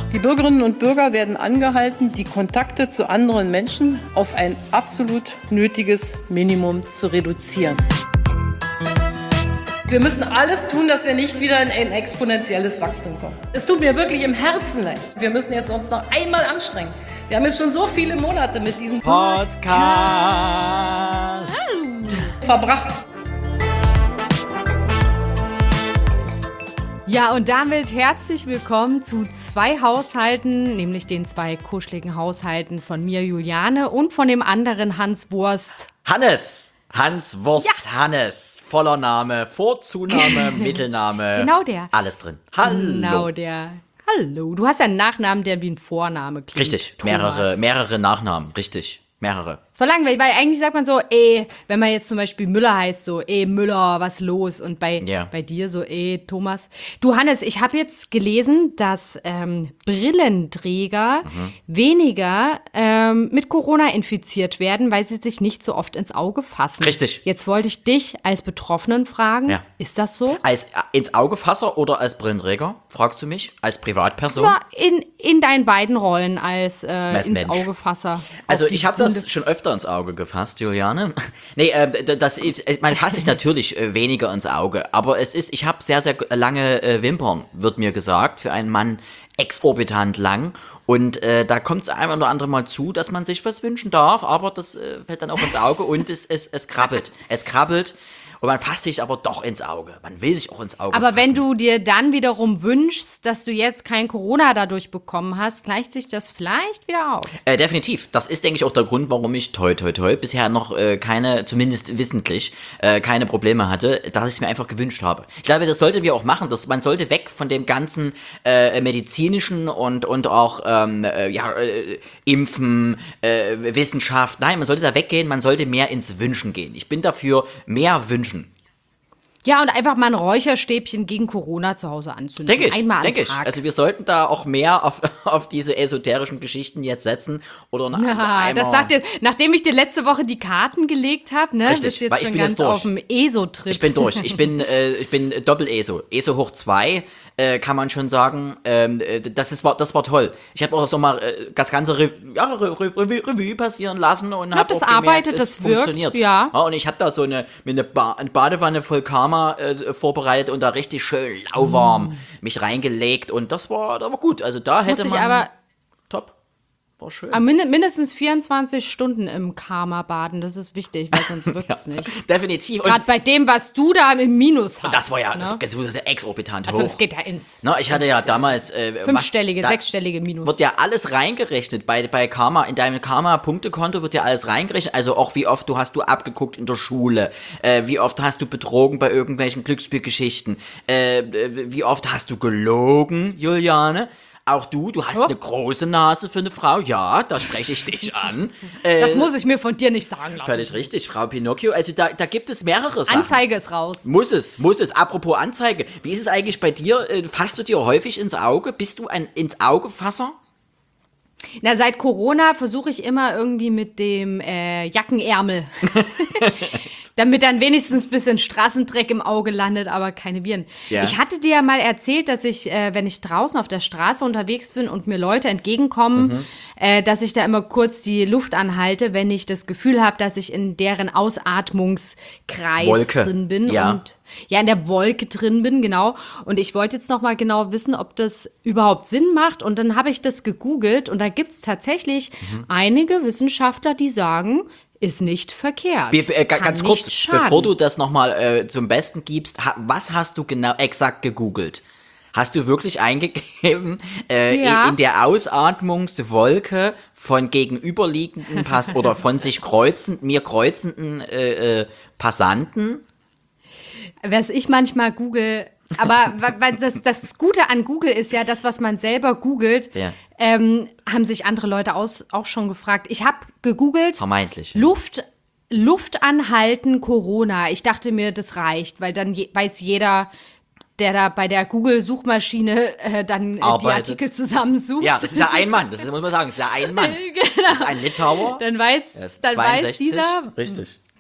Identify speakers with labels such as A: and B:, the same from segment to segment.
A: Die Bürgerinnen und Bürger werden angehalten, die Kontakte zu anderen Menschen auf ein absolut nötiges Minimum zu reduzieren. Wir müssen alles tun, dass wir nicht wieder in ein exponentielles Wachstum kommen. Es tut mir wirklich im Herzen leid. Wir müssen jetzt uns noch einmal anstrengen. Wir haben jetzt schon so viele Monate mit diesem
B: Podcast
A: verbracht.
C: Ja, und damit herzlich willkommen zu 2 Haushalten, nämlich den 2 kuscheligen Haushalten von mir, Juliane, und von dem anderen Hans Wurst.
B: Hannes Wurst, ja. Hannes, voller Name, Vorzunahme, Mittelname.
C: Genau der.
B: Alles drin. Hallo.
C: Genau der. Hallo. Du hast ja einen Nachnamen, der wie ein Vorname klingt.
B: Richtig,
C: Thomas.
B: mehrere Nachnamen, richtig, mehrere.
C: Das war langweilig, weil eigentlich sagt man so, wenn man jetzt zum Beispiel Müller heißt, so, Müller, was los? Und bei dir so, Thomas. Du, Hannes, ich habe jetzt gelesen, dass Brillenträger weniger mit Corona infiziert werden, weil sie sich nicht so oft ins Auge fassen.
B: Richtig.
C: Jetzt wollte ich dich als Betroffenen fragen, ist das so?
B: Als ins Augefasser oder als Brillenträger, fragst du mich? Als Privatperson?
C: Ja, in deinen beiden Rollen als ins
B: Mensch.
C: Augefasser.
B: Also ich habe das schon öfter ins Auge gefasst, Juliane. Nee, man fasst sich natürlich weniger ins Auge, aber ich habe sehr, sehr lange Wimpern, wird mir gesagt, für einen Mann exorbitant lang. Und da kommt es ein oder andere Mal zu, dass man sich was wünschen darf, aber das fällt dann auch ins Auge und es krabbelt. Es krabbelt. Und man fasst sich aber doch ins Auge. Man will sich auch ins Auge
C: Aber
B: fassen.
C: wenn du dir dann wiederum wünschst, dass du jetzt kein Corona dadurch bekommen hast, gleicht sich das vielleicht wieder aus.
B: Definitiv. Das ist, denke ich, auch der Grund, warum ich toi bisher noch keine, zumindest wissentlich, keine Probleme hatte, dass ich es mir einfach gewünscht habe. Ich glaube, das sollten wir auch machen. Man sollte weg von dem ganzen medizinischen und auch Impfen, Wissenschaft. Nein, man sollte da weggehen, man sollte mehr ins Wünschen gehen. Ich bin dafür mehr wünschen.
C: Ja, und einfach mal ein Räucherstäbchen gegen Corona zu Hause anzünden. Einmal am Tag.
B: Also wir sollten da auch mehr auf diese esoterischen Geschichten jetzt setzen. Oder
C: das sagt ihr, nachdem ich dir letzte Woche die Karten gelegt habe, ne?
B: Richtig,
C: bist du
B: weil
C: jetzt
B: ich
C: schon
B: bin
C: ganz
B: jetzt durch.
C: auf dem ESO-Trip.
B: Ich bin durch. Ich bin Doppel-ESO. ESO hoch 2, kann man schon sagen. Das war toll. Ich habe auch so mal das ganze Revue passieren lassen und habe auch gemerkt, es funktioniert.
C: Ja.
B: Und ich habe da so eine Badewanne voll Karma vorbereitet und da richtig schön lauwarm mich reingelegt und das war gut. Also da hätte man top. War schön.
C: Aber mindestens 24 Stunden im Karma baden, das ist wichtig, weil sonst wirkt es nicht.
B: Definitiv.
C: Gerade bei dem, was du da im Minus hast.
B: Das war ja,
C: ne?
B: das ist ja exorbitant hoch.
C: Also das geht ja ins.
B: Na, ich hatte ja damals
C: 5-stellige, 6-stellige Minus.
B: Wird ja alles reingerechnet bei Karma. In deinem Karma-Punktekonto wird ja alles reingerechnet. Also auch wie oft hast du abgeguckt in der Schule, wie oft hast du betrogen bei irgendwelchen Glücksspielgeschichten, wie oft hast du gelogen, Juliane. Auch du hast eine große Nase für eine Frau. Ja, da spreche ich dich an.
C: Das muss ich mir von dir nicht sagen lassen.
B: Völlig richtig, Frau Pinocchio. Also da gibt es mehrere Sachen.
C: Anzeige ist raus.
B: Muss es. Apropos Anzeige. Wie ist es eigentlich bei dir? Fasst du dir häufig ins Auge? Bist du ein Ins-Auge-Fasser?
C: Na, seit Corona versuche ich immer irgendwie mit dem Jackenärmel. Damit dann wenigstens ein bisschen Straßendreck im Auge landet, aber keine Viren. Ja. Ich hatte dir ja mal erzählt, dass ich, wenn ich draußen auf der Straße unterwegs bin und mir Leute entgegenkommen, dass ich da immer kurz die Luft anhalte, wenn ich das Gefühl habe, dass ich in deren Ausatmungskreis drin bin.
B: Ja.
C: Und in der Wolke drin bin, genau. Und ich wollte jetzt noch mal genau wissen, ob das überhaupt Sinn macht. Und dann habe ich das gegoogelt und da gibt es tatsächlich einige Wissenschaftler, die sagen, ist nicht verkehrt.
B: Ganz kurz, bevor du das nochmal zum Besten gibst, was hast du genau exakt gegoogelt? Hast du wirklich eingegeben, in der Ausatmungswolke von gegenüberliegenden oder von sich kreuzenden Passanten?
C: Was ich manchmal google, aber weil das Gute an Google ist ja, das, was man selber googelt, haben sich andere Leute auch schon gefragt. Ich habe gegoogelt,
B: vermeintlich.
C: Luft anhalten, Corona. Ich dachte mir, das reicht, weil dann weiß jeder, der da bei der Google-Suchmaschine dann die Artikel zusammensucht.
B: Ja, das ist ja ein Mann, das muss man sagen, das ist ja ein Mann.
C: Genau.
B: Das ist ein Litauer.
C: Dann weiß dieser.
B: Richtig.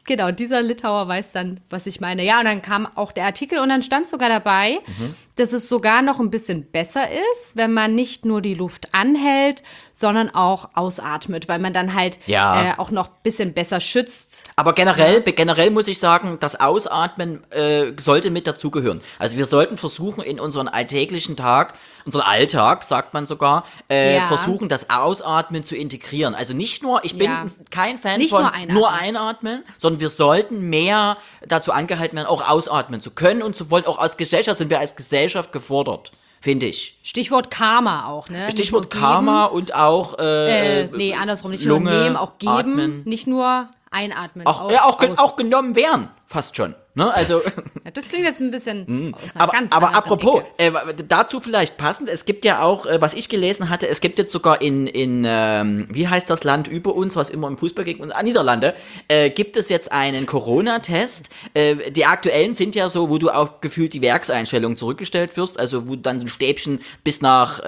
C: Genau, dieser Litauer weiß dann, was ich meine. Ja, und dann kam auch der Artikel und dann stand sogar dabei, dass es sogar noch ein bisschen besser ist, wenn man nicht nur die Luft anhält, sondern auch ausatmet, weil man dann halt auch noch ein bisschen besser schützt.
B: Aber generell muss ich sagen, das Ausatmen sollte mit dazugehören. Also wir sollten versuchen, in unseren alltäglichen unseren Alltag, sagt man sogar, versuchen, das Ausatmen zu integrieren. Also nicht nur, ich bin kein Fan
C: nicht
B: von
C: nur
B: einatmen, sondern wir sollten mehr dazu angehalten werden, auch ausatmen zu können und zu wollen. Auch als Gesellschaft sind wir als Gesellschaft gefordert, finde ich.
C: Stichwort Karma auch, ne?
B: Stichwort Karma und auch
C: nee, andersrum, nicht
B: Lunge,
C: nur nehmen, auch geben,
B: atmen.
C: Nicht nur einatmen.
B: Auch genommen werden, fast schon. Ne? Also
C: ja, das klingt jetzt ein bisschen aus einer
B: aber
C: ganz
B: aber
C: anderen
B: apropos,
C: Ecke.
B: dazu vielleicht passend, es gibt ja auch, was ich gelesen hatte, es gibt jetzt sogar in wie heißt das Land über uns, was immer im Fußball gegen uns, Niederlande, gibt es jetzt einen Corona-Test. Die aktuellen sind ja so, wo du auch gefühlt die Werkseinstellung zurückgestellt wirst, also wo du dann so ein Stäbchen bis nach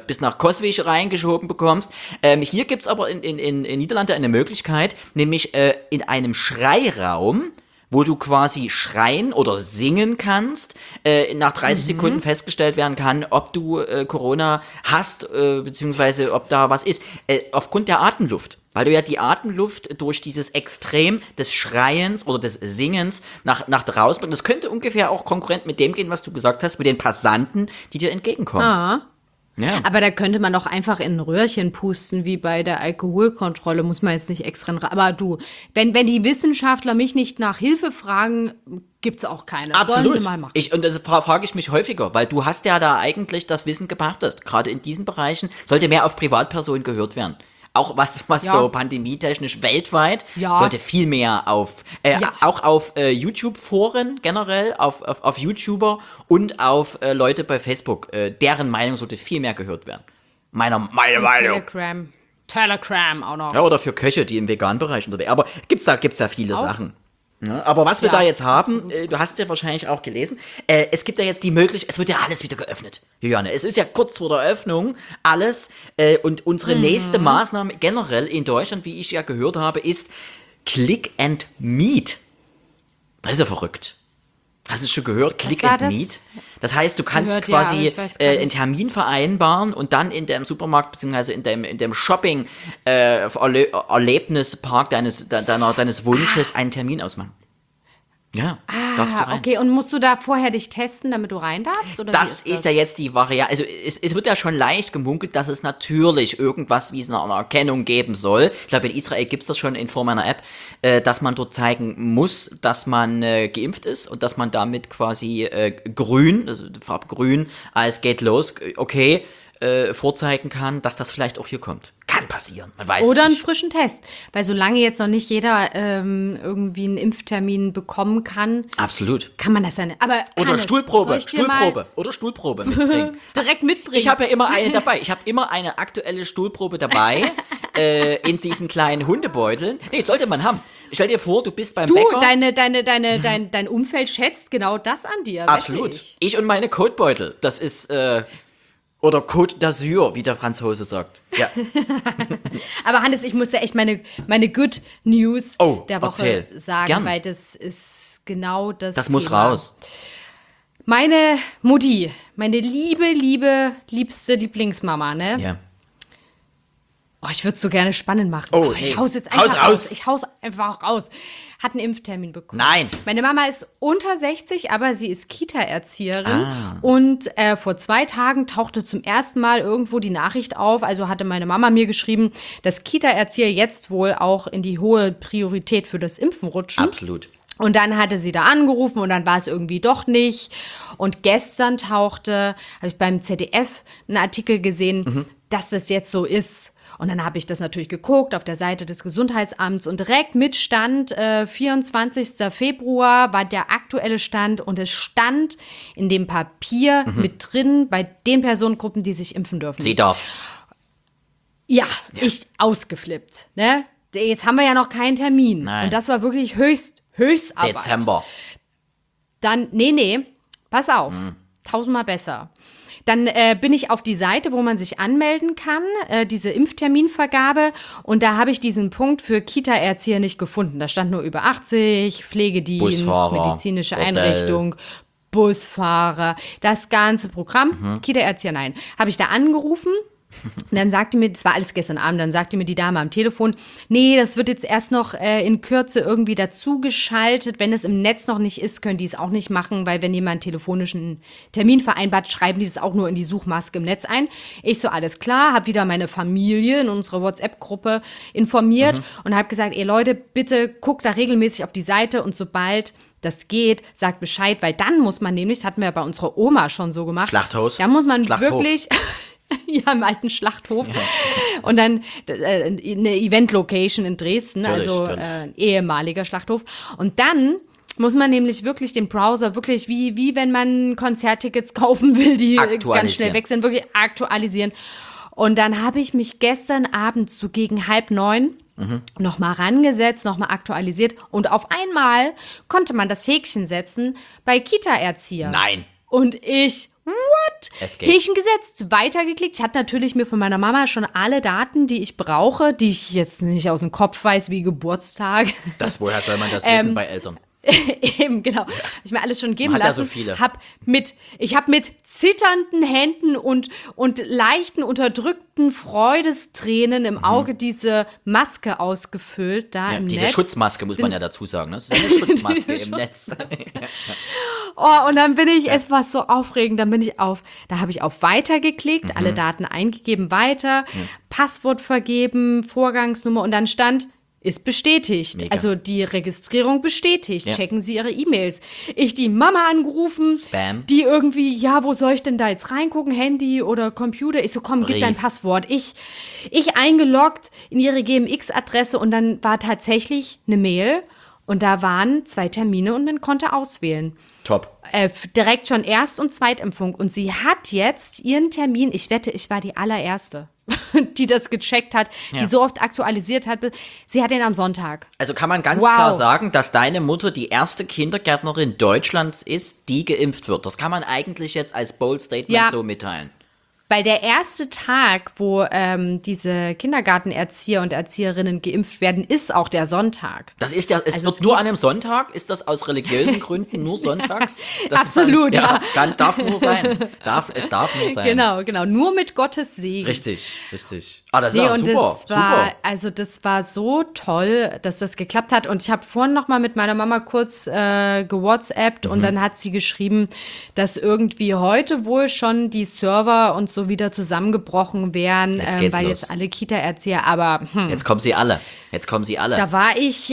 B: Coswig reingeschoben bekommst. Hier gibt es aber in Niederlande eine Möglichkeit, nämlich in einem Schreiraum, wo du quasi schreien oder singen kannst, nach 30 Sekunden festgestellt werden kann, ob du Corona hast, beziehungsweise ob da was ist, aufgrund der Atemluft. Weil du ja die Atemluft durch dieses Extrem des Schreiens oder des Singens nach draußen bringst. Das könnte ungefähr auch konkurrent mit dem gehen, was du gesagt hast, mit den Passanten, die dir entgegenkommen. Ja.
C: Aber da könnte man doch einfach in ein Röhrchen pusten, wie bei der Alkoholkontrolle, muss man jetzt nicht extra. Aber du, wenn die Wissenschaftler mich nicht nach Hilfe fragen, gibt's auch keine.
B: Absolut.
C: Sollen sie mal machen.
B: Und das frage ich mich häufiger, weil du hast ja da eigentlich das Wissen gepachtet. Gerade in diesen Bereichen sollte mehr auf Privatpersonen gehört werden. Auch was so pandemietechnisch weltweit, sollte viel mehr auch auf YouTube-Foren generell, auf YouTuber und auf Leute bei Facebook. Deren Meinung sollte viel mehr gehört werden. Meine Meinung.
C: Telegram auch noch.
B: Ja, oder für Köche, die im veganen Bereich unterwegs. Aber gibt's da viele Sachen. Ja, aber was wir da jetzt haben, du hast ja wahrscheinlich auch gelesen, es gibt ja jetzt die Möglichkeit, es wird ja alles wieder geöffnet, Juliane. Es ist ja kurz vor der Öffnung alles und unsere nächste Maßnahme generell in Deutschland, wie ich ja gehört habe, ist Click and Meet. Das ist ja verrückt. Hast du es schon gehört? Click and Meet? Das heißt, du kannst quasi einen Termin vereinbaren und dann in dem Supermarkt bzw. in dem Shopping Erlebnispark deines Wunsches einen Termin ausmachen. Ja, darfst du rein.
C: Okay, und musst du da vorher dich testen, damit du rein darfst? Oder
B: das ist ja jetzt die Variante. Also es wird ja schon leicht gemunkelt, dass es natürlich irgendwas wie eine Erkennung geben soll. Ich glaube, in Israel gibt es das schon in Form einer App, dass man dort zeigen muss, dass man geimpft ist und dass man damit quasi grün, also Farbgrün, als geht los, okay, vorzeigen kann, dass das vielleicht auch hier kommt. Kann passieren, man weiß es nicht.
C: Oder einen frischen Test, weil solange jetzt noch nicht jeder irgendwie einen Impftermin bekommen kann,
B: absolut,
C: kann man das ja nicht. Aber
B: oder
C: Hannes,
B: Stuhlprobe mitbringen.
C: Direkt mitbringen.
B: Ich habe ja immer eine dabei. Ich habe immer eine aktuelle Stuhlprobe dabei in diesen kleinen Hundebeuteln. Nee, sollte man haben. Stell dir vor, du bist beim Bäcker.
C: Dein Umfeld schätzt genau das an dir.
B: Absolut. Ich und meine Kotbeutel. Das ist oder Côte d'Azur, wie der Franzose sagt. Ja.
C: Aber Hannes, ich muss ja echt meine Good News der Woche sagen,
B: Gern.
C: weil das ist genau das
B: Das
C: Thema.
B: muss raus.
C: Meine Mutti, meine liebste Lieblingsmama, ne?
B: Ja.
C: Oh, ich würde es so gerne spannend machen. Ich hau's jetzt einfach raus. Ich hau's einfach raus. Hat einen Impftermin bekommen.
B: Nein.
C: Meine Mama ist unter 60, aber sie ist Kita-Erzieherin. Und vor 2 Tagen tauchte zum ersten Mal irgendwo die Nachricht auf, also hatte meine Mama mir geschrieben, dass Kita-Erzieher jetzt wohl auch in die hohe Priorität für das Impfen rutschen.
B: Absolut.
C: Und dann hatte sie da angerufen und dann war es irgendwie doch nicht. Und gestern habe ich beim ZDF einen Artikel gesehen, dass das jetzt so ist. Und dann habe ich das natürlich geguckt auf der Seite des Gesundheitsamts und direkt mit Stand 24. Februar war der aktuelle Stand und es stand in dem Papier mit drin bei den Personengruppen, die sich impfen dürfen.
B: Sie darf.
C: Ja, ich ausgeflippt. Ne? Jetzt haben wir ja noch keinen Termin.
B: Nein.
C: Und das war wirklich Höchstarbeit.
B: Dezember.
C: Dann, nee, pass auf. 1000-mal besser. Dann bin ich auf die Seite, wo man sich anmelden kann, diese Impfterminvergabe. Und da habe ich diesen Punkt für Kita-Erzieher nicht gefunden. Da stand nur über 80, Pflegedienst,
B: Busfahrer,
C: medizinische
B: Bordell.
C: Einrichtung, Busfahrer, das ganze Programm. Kita-Erzieher, nein. Habe ich da angerufen. Und dann sagte mir, das war alles gestern Abend, dann sagte mir die Dame am Telefon, nee, das wird jetzt erst noch in Kürze irgendwie dazugeschaltet. Wenn es im Netz noch nicht ist, können die es auch nicht machen, weil wenn jemand einen telefonischen Termin vereinbart, schreiben die das auch nur in die Suchmaske im Netz ein. Ich so, alles klar, habe wieder meine Familie in unserer WhatsApp-Gruppe informiert und habe gesagt, ey Leute, bitte guckt da regelmäßig auf die Seite und sobald das geht, sagt Bescheid, weil dann muss man nämlich, das hatten wir bei unserer Oma schon so gemacht.
B: Schlachthaus.
C: Da muss man
B: Schlachthof.
C: wirklich... Ja, im alten Schlachthof. Ja. Und dann eine Event-Location in Dresden,
B: Natürlich,
C: also ein ehemaliger Schlachthof. Und dann muss man nämlich wirklich den Browser wirklich, wie wenn man Konzerttickets kaufen will, die ganz schnell weg sind, wirklich aktualisieren. Und dann habe ich mich gestern Abend so gegen 8:30 nochmal rangesetzt, nochmal aktualisiert. Und auf einmal konnte man das Häkchen setzen bei Kita-Erzieher.
B: Nein.
C: Und ich... What?
B: Es geht.
C: Häkchen gesetzt, weitergeklickt. Ich hatte natürlich mir von meiner Mama schon alle Daten, die ich brauche, die ich jetzt nicht aus dem Kopf weiß, wie Geburtstag.
B: Woher soll man das wissen bei Eltern?
C: Eben, genau. Hab ich mir alles schon geben
B: Man hat ja
C: lassen.
B: so viele.
C: Ich habe mit zitternden Händen und leichten, unterdrückten Freudestränen im Auge diese Maske ausgefüllt, da im
B: Diese
C: Netz.
B: Schutzmaske, muss man ja dazu sagen. Ne? Das ist eine Schutzmaske im Netz.
C: Oh, und dann bin ich, es war so aufregend, da habe ich auf Weiter geklickt, alle Daten eingegeben, weiter, Passwort vergeben, Vorgangsnummer und dann stand, ist bestätigt.
B: Mega.
C: Also die Registrierung bestätigt.
B: Ja.
C: Checken Sie Ihre E-Mails. Ich die Mama angerufen,
B: Spam.
C: die irgendwie, ja, wo soll ich denn da jetzt reingucken? Handy oder Computer? Ich so, komm, gib
B: Brief.
C: dein Passwort. Ich eingeloggt in ihre GMX-Adresse und dann war tatsächlich eine Mail und da waren 2 Termine und man konnte auswählen.
B: Top.
C: Direkt schon Erst- und Zweitimpfung. Und sie hat jetzt ihren Termin, ich wette, ich war die allererste, die das gecheckt hat, die so oft aktualisiert hat. Sie hat den am Sonntag.
B: Also kann man ganz klar sagen, dass deine Mutter die erste Kindergärtnerin Deutschlands ist, die geimpft wird. Das kann man eigentlich jetzt als Bold Statement so mitteilen.
C: Weil der erste Tag, wo diese Kindergartenerzieher und Erzieherinnen geimpft werden, ist auch der Sonntag.
B: Das ist ja, es wird nur an einem Sonntag? Ist das aus religiösen Gründen nur sonntags? Das
C: Absolut,
B: ja. Darf nur sein. Es darf nur sein.
C: Genau. Nur mit Gottes Segen.
B: Richtig. Ah, das ist ja super.
C: Das war so toll, dass das geklappt hat. Und ich habe vorhin noch mal mit meiner Mama kurz gewhatsappt und dann hat sie geschrieben, dass irgendwie heute wohl schon die Server und so wieder zusammengebrochen wären, weil
B: los.
C: jetzt alle Kita-Erzieher, aber
B: Jetzt kommen sie alle.
C: da war ich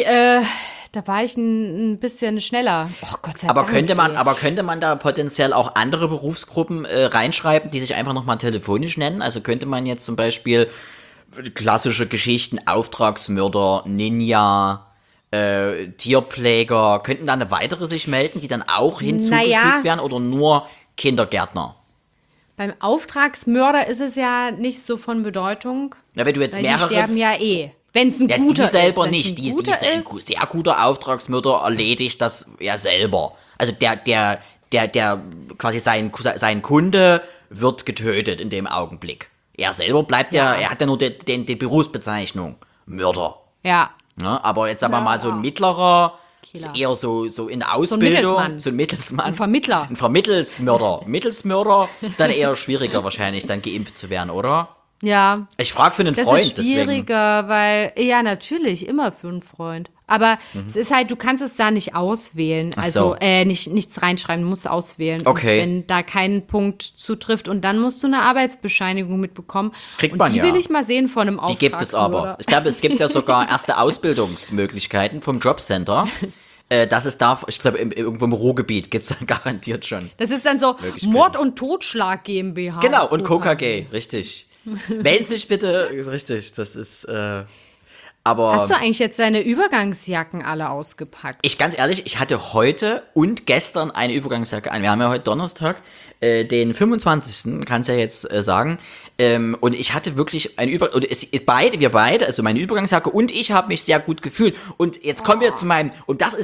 C: ein bisschen schneller. Oh Gott sei
B: Aber
C: Dank.
B: könnte man da potenziell auch andere Berufsgruppen reinschreiben, die sich einfach nochmal telefonisch nennen? Also könnte man jetzt zum Beispiel klassische Geschichten, Auftragsmörder, Ninja, Tierpfleger, könnten da eine weitere sich melden, die dann auch hinzugefügt werden oder nur Kindergärtner?
C: Beim Auftragsmörder ist es ja nicht so von Bedeutung.
B: Ja, wenn du jetzt
C: Weil
B: mehrere...
C: die sterben ja eh. Wenn es ein guter
B: die selber
C: ist.
B: nicht. Die ein sehr guter Auftragsmörder erledigt das ja selber. Also der quasi sein Kunde wird getötet in dem Augenblick. Er selber bleibt er hat ja nur die Berufsbezeichnung Mörder.
C: Ja.
B: Ja, aber jetzt aber mal so ein mittlerer,
C: Killer.
B: eher so in Ausbildung. So ein Mittelsmann.
C: Ein Vermittler.
B: Ein Vermittelsmörder. Mittelsmörder, dann eher schwieriger wahrscheinlich, dann geimpft zu werden, oder?
C: Ja.
B: Ich frage für einen
C: Das
B: Freund,
C: ist schwieriger, weil, ja, natürlich, immer für einen Freund. Aber es ist halt, du kannst es da nicht auswählen.
B: Ach
C: Also,
B: so.
C: nichts reinschreiben, du musst auswählen.
B: Okay.
C: Und wenn da kein Punkt zutrifft und dann musst du eine Arbeitsbescheinigung mitbekommen.
B: Kriegt
C: und
B: man
C: die
B: ja.
C: will ich mal sehen von einem
B: Die gibt es aber.
C: Auftragsmörder.
B: Ich glaube, es gibt ja sogar erste Ausbildungsmöglichkeiten vom Jobcenter. Dass es darf, ich glaube, irgendwo im Ruhrgebiet gibt es garantiert schon.
C: Das ist dann so
B: Möglichkeiten.
C: Mord und Totschlag GmbH.
B: Genau, und KKG, richtig. Melden sich bitte, richtig, das ist, aber...
C: Hast du eigentlich jetzt deine Übergangsjacken alle ausgepackt?
B: Ich ganz ehrlich, ich hatte heute und gestern eine Übergangsjacke an. Wir haben ja heute Donnerstag, den 25. kannst ja jetzt sagen. Und ich hatte wirklich eine wir beide, also meine Übergangsjacke und ich habe mich sehr gut gefühlt. Und jetzt kommen wir zu meinem, und das ist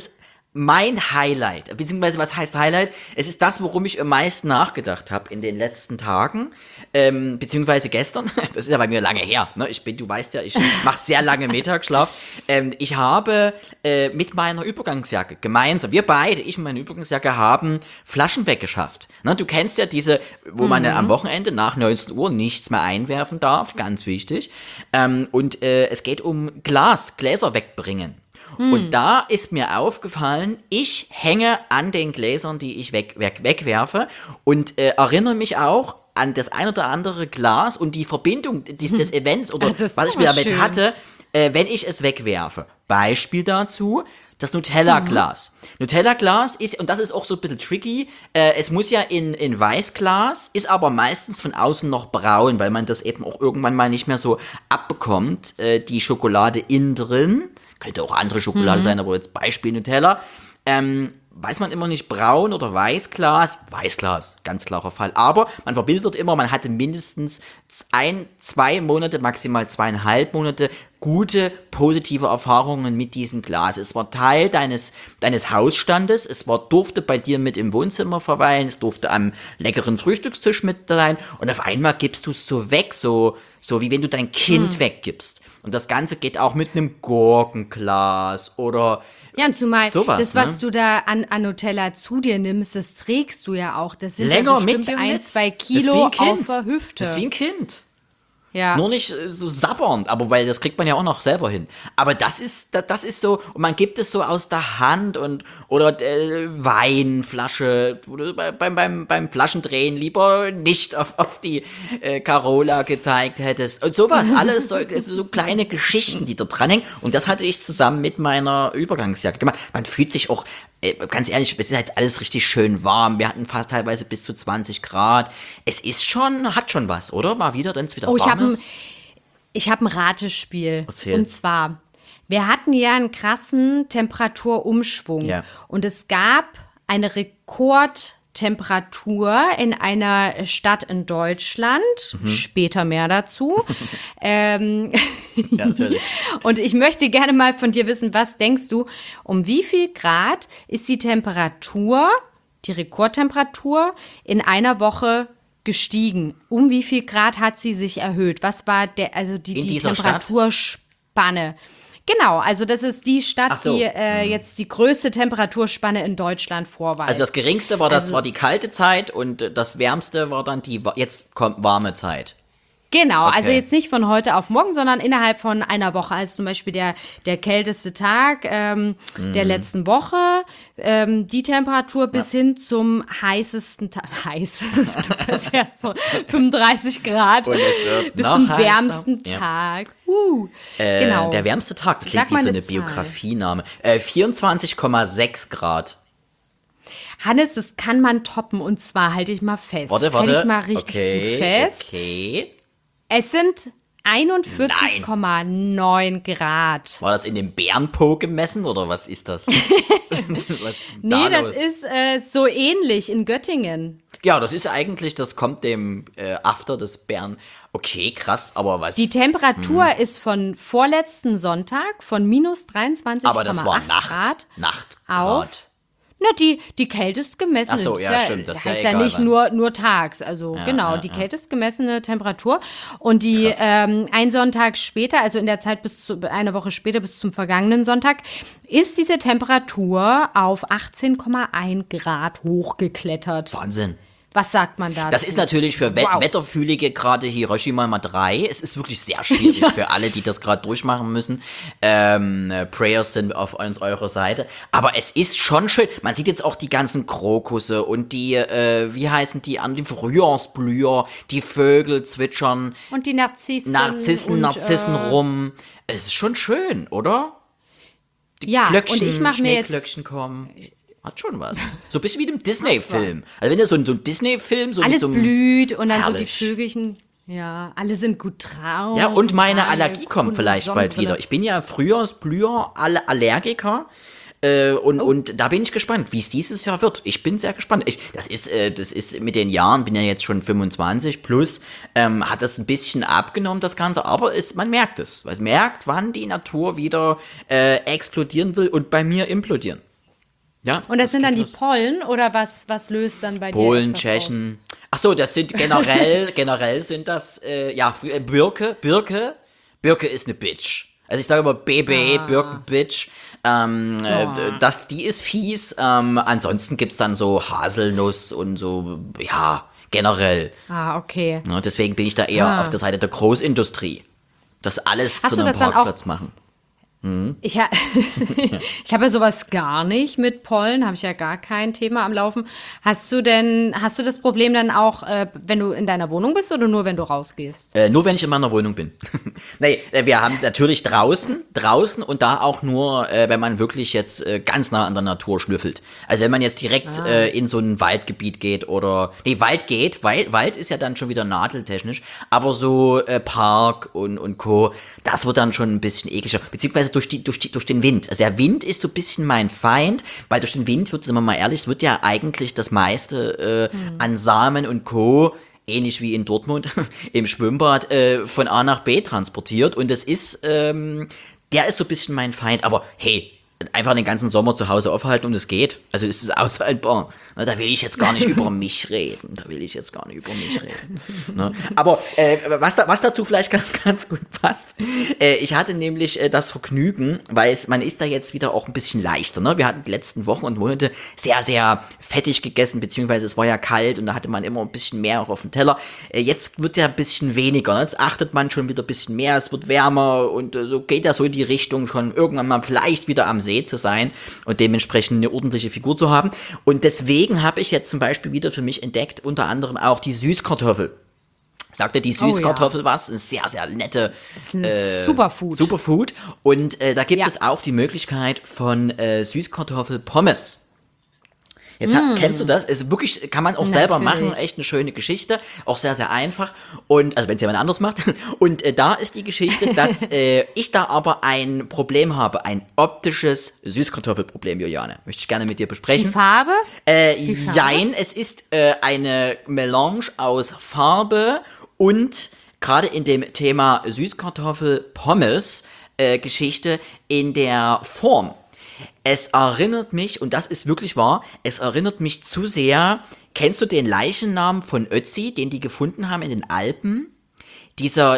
B: mein Highlight, beziehungsweise was heißt Highlight? Es ist das, worum ich am meisten nachgedacht habe in den letzten Tagen, beziehungsweise gestern. Das ist ja bei mir lange her. Ne? Du weißt ja, ich mache sehr lange Mittagsschlaf. Ich habe mit meiner Übergangsjacke gemeinsam, wir beide, ich und meine Übergangsjacke, haben Flaschen weggeschafft. Ne? Du kennst ja diese, wo man am Wochenende nach 19 Uhr nichts mehr einwerfen darf, ganz wichtig. Und es geht um Gläser wegbringen. Und da ist mir aufgefallen, ich hänge an den Gläsern, die ich wegwerfe und erinnere mich auch an das ein oder andere Glas und die Verbindung des Events oder was ich mir damit hatte, wenn ich es wegwerfe. Beispiel dazu, das Nutella-Glas. Nutella-Glas ist, und das ist auch so ein bisschen tricky, es muss ja in Weißglas, ist aber meistens von außen noch braun, weil man das eben auch irgendwann mal nicht mehr so abbekommt, die Schokolade innen drin. Könnte auch andere Schokolade sein, aber jetzt Beispiel Nutella. Weiß man immer nicht, braun oder Weißglas. Weißglas, ganz klarer Fall. Aber man verbindet immer, man hatte mindestens 2 Monate, maximal 2,5 Monate gute, positive Erfahrungen mit diesem Glas. Es war Teil deines Hausstandes, durfte bei dir mit im Wohnzimmer verweilen, es durfte am leckeren Frühstückstisch mit sein und auf einmal gibst du es so weg, so wie wenn du dein Kind weggibst. Und das Ganze geht auch mit einem Gurkenglas oder
C: ja, und zumal
B: sowas,
C: das, was du da an Nutella zu dir nimmst, das trägst du ja auch. Das sind
B: länger
C: ja bestimmt
B: mit
C: 1-2 Kilo auf der Hüfte.
B: Das ist wie ein Kind.
C: Ja.
B: Nur nicht so sabbernd, aber weil das kriegt man ja auch noch selber hin. Aber das ist so, und man gibt es so aus der Hand oder Weinflasche, wo du beim Flaschendrehen lieber nicht auf die Carola gezeigt hättest. Und sowas, alles so kleine Geschichten, die da dranhängen. Und das hatte ich zusammen mit meiner Übergangsjacke gemacht. Man fühlt sich auch, ganz ehrlich, es ist jetzt alles richtig schön warm. Wir hatten fast teilweise bis zu 20 Grad. Es ist hat schon was, oder? Mal wieder, wenn es wieder warm ist.
C: Ich habe ein Ratespiel.
B: Erzähl.
C: Und zwar, wir hatten ja einen krassen Temperaturumschwung.
B: Ja.
C: Und es gab eine Rekordtemperatur in einer Stadt in Deutschland. Später mehr dazu.
B: Ja, natürlich.
C: Und ich möchte gerne mal von dir wissen, was denkst du, um wie viel Grad ist die Rekordtemperatur in einer Woche gestiegen? Um wie viel Grad hat sie sich erhöht? Was war die Temperaturspanne? Genau, also das ist die Stadt, die jetzt die größte Temperaturspanne in Deutschland vorweist.
B: Also das geringste war die kalte Zeit und das wärmste war dann jetzt kommt warme Zeit.
C: Genau,
B: Okay.
C: also jetzt nicht von heute auf morgen, sondern innerhalb von einer Woche. Also zum Beispiel der kälteste Tag der letzten Woche, die Temperatur bis hin zum heißesten Tag. Heiß, das ist ja so 35 Grad.
B: Und es wird
C: bis
B: noch
C: zum
B: heißer.
C: wärmsten
B: Ja.
C: Tag. Genau.
B: Der wärmste Tag, das
C: Sag
B: klingt wie
C: mal
B: so
C: eine
B: eine
C: Zahl.
B: Biografiename. 24,6 Grad.
C: Hannes, das kann man toppen und zwar halte ich mal fest.
B: Warte.
C: Halte ich mal richtig gut fest.
B: Okay.
C: Es sind 41,9 Grad.
B: War das in dem Bärenpo gemessen oder was ist das? Was
C: Nee,
B: da
C: das
B: los?
C: ist so ähnlich in Göttingen.
B: Ja, das kommt dem After des Bären. Okay, krass, aber was?
C: Die Temperatur ist von vorletzten Sonntag von minus 23,8
B: aber das war
C: Grad
B: Nachtgrad.
C: auf. Na, die kältest gemessene.
B: Ach so,
C: das
B: ja, stimmt, das ist ja
C: heißt
B: egal,
C: ja nicht nur tags. Also genau, die kältest gemessene Temperatur. Und die ein Sonntag später, also in der Zeit eine Woche später bis zum vergangenen Sonntag, ist diese Temperatur auf 18,1 Grad hochgeklettert.
B: Wahnsinn.
C: Was sagt man dazu?
B: Das ist natürlich für
C: Wow.
B: Wetterfühlige gerade Hiroshima mal 3. Es ist wirklich sehr schwierig für alle, die das gerade durchmachen müssen. Prayers sind auf eurer Seite. Aber es ist schon schön. Man sieht jetzt auch die ganzen Krokusse und die, wie heißen die an, die Frühjahrsblüher, die Vögel zwitschern,
C: Und die Narzissen.
B: Narzissen rum. Es ist schon schön, oder?
C: Ja,
B: Glöckchen,
C: und ich mache mir jetzt
B: Schneeglöckchen kommen. Hat schon was. So ein bisschen wie im Disney-Film. Also wenn du so ein Disney-Film so
C: alles
B: mit so einem
C: blüht und dann so die
B: herrlich.
C: Vögelchen. Ja, alle sind gut drauf.
B: Ja, und meine
C: alle
B: Allergie kommt
C: coole
B: vielleicht bald
C: Sonnenbrille.
B: wieder. Ich bin ja Frühjahrsblüher, Allergiker. Und da bin ich gespannt, wie es dieses Jahr wird. Ich bin sehr gespannt. Das ist mit den Jahren, bin ja jetzt schon 25 plus, hat das ein bisschen abgenommen, das Ganze. Aber man merkt es. Man merkt, wann die Natur wieder explodieren will und bei mir implodieren. Ja,
C: Und das sind dann die
B: geht los.
C: Pollen oder was löst dann bei dir
B: Polen,
C: etwas
B: Tschechen. Ach so, das sind generell sind das, Birke. Birke ist eine Bitch. Also ich sage immer BB, Birken-Bitch. Die ist fies. Ansonsten gibt's dann so Haselnuss und so, ja, generell.
C: Okay.
B: Ja, deswegen bin ich da eher auf der Seite der Großindustrie. Das alles
C: Hast
B: zu
C: du
B: einem
C: das dann auch-
B: Parkplatz machen.
C: Ich habe ja sowas gar nicht mit Pollen, habe ich ja gar kein Thema am Laufen. Hast du das Problem dann auch, wenn du in deiner Wohnung bist oder nur wenn du rausgehst?
B: Nur wenn ich in meiner Wohnung bin. Nee, wir haben natürlich draußen und da auch nur, wenn man wirklich jetzt ganz nah an der Natur schnüffelt. Also wenn man jetzt direkt in so ein Waldgebiet geht Wald ist ja dann schon wieder nadeltechnisch, aber so Park und Co., das wird dann schon ein bisschen ekliger, beziehungsweise durch den Wind. Also der Wind ist so ein bisschen mein Feind, weil durch den Wind sind wir mal ehrlich, es wird ja eigentlich das meiste an Samen und Co., ähnlich wie in Dortmund im Schwimmbad, von A nach B transportiert. Und das ist, der ist so ein bisschen mein Feind. Aber hey, einfach den ganzen Sommer zu Hause aufhalten und es geht. Also es ist aushaltbar. Da will ich jetzt gar nicht über mich reden. Ne? Aber was dazu vielleicht ganz gut passt, ich hatte nämlich das Vergnügen, weil man ist da jetzt wieder auch ein bisschen leichter. Ne? Wir hatten die letzten Wochen und Monate sehr, sehr fettig gegessen, beziehungsweise es war ja kalt und da hatte man immer ein bisschen mehr auch auf dem Teller. Jetzt wird ja ein bisschen weniger. Ne? Jetzt achtet man schon wieder ein bisschen mehr, es wird wärmer und so geht ja so in die Richtung, schon irgendwann mal vielleicht wieder am See zu sein und dementsprechend eine ordentliche Figur zu haben. Und deswegen habe ich jetzt zum Beispiel wieder für mich entdeckt, unter anderem auch die Süßkartoffel. Sagt dir die Süßkartoffel was? Eine sehr, sehr nette
C: Das ist ein Superfood.
B: Superfood. Und da gibt es auch die Möglichkeit von Süßkartoffelpommes. Jetzt kennst du das? Ist wirklich, kann man auch selber machen, echt eine schöne Geschichte, auch sehr, sehr einfach. Und, also wenn es jemand anders macht. Und da ist die Geschichte, dass ich da aber ein Problem habe, ein optisches Süßkartoffelproblem, Juliane. Möchte ich gerne mit dir besprechen.
C: Die Farbe?
B: Jein, es ist eine Melange aus Farbe und gerade in dem Thema Süßkartoffel-Pommes Geschichte in der Form. Es erinnert mich, und das ist wirklich wahr, es erinnert mich zu sehr, kennst du den Leichennamen von Ötzi, den die gefunden haben in den Alpen? Diese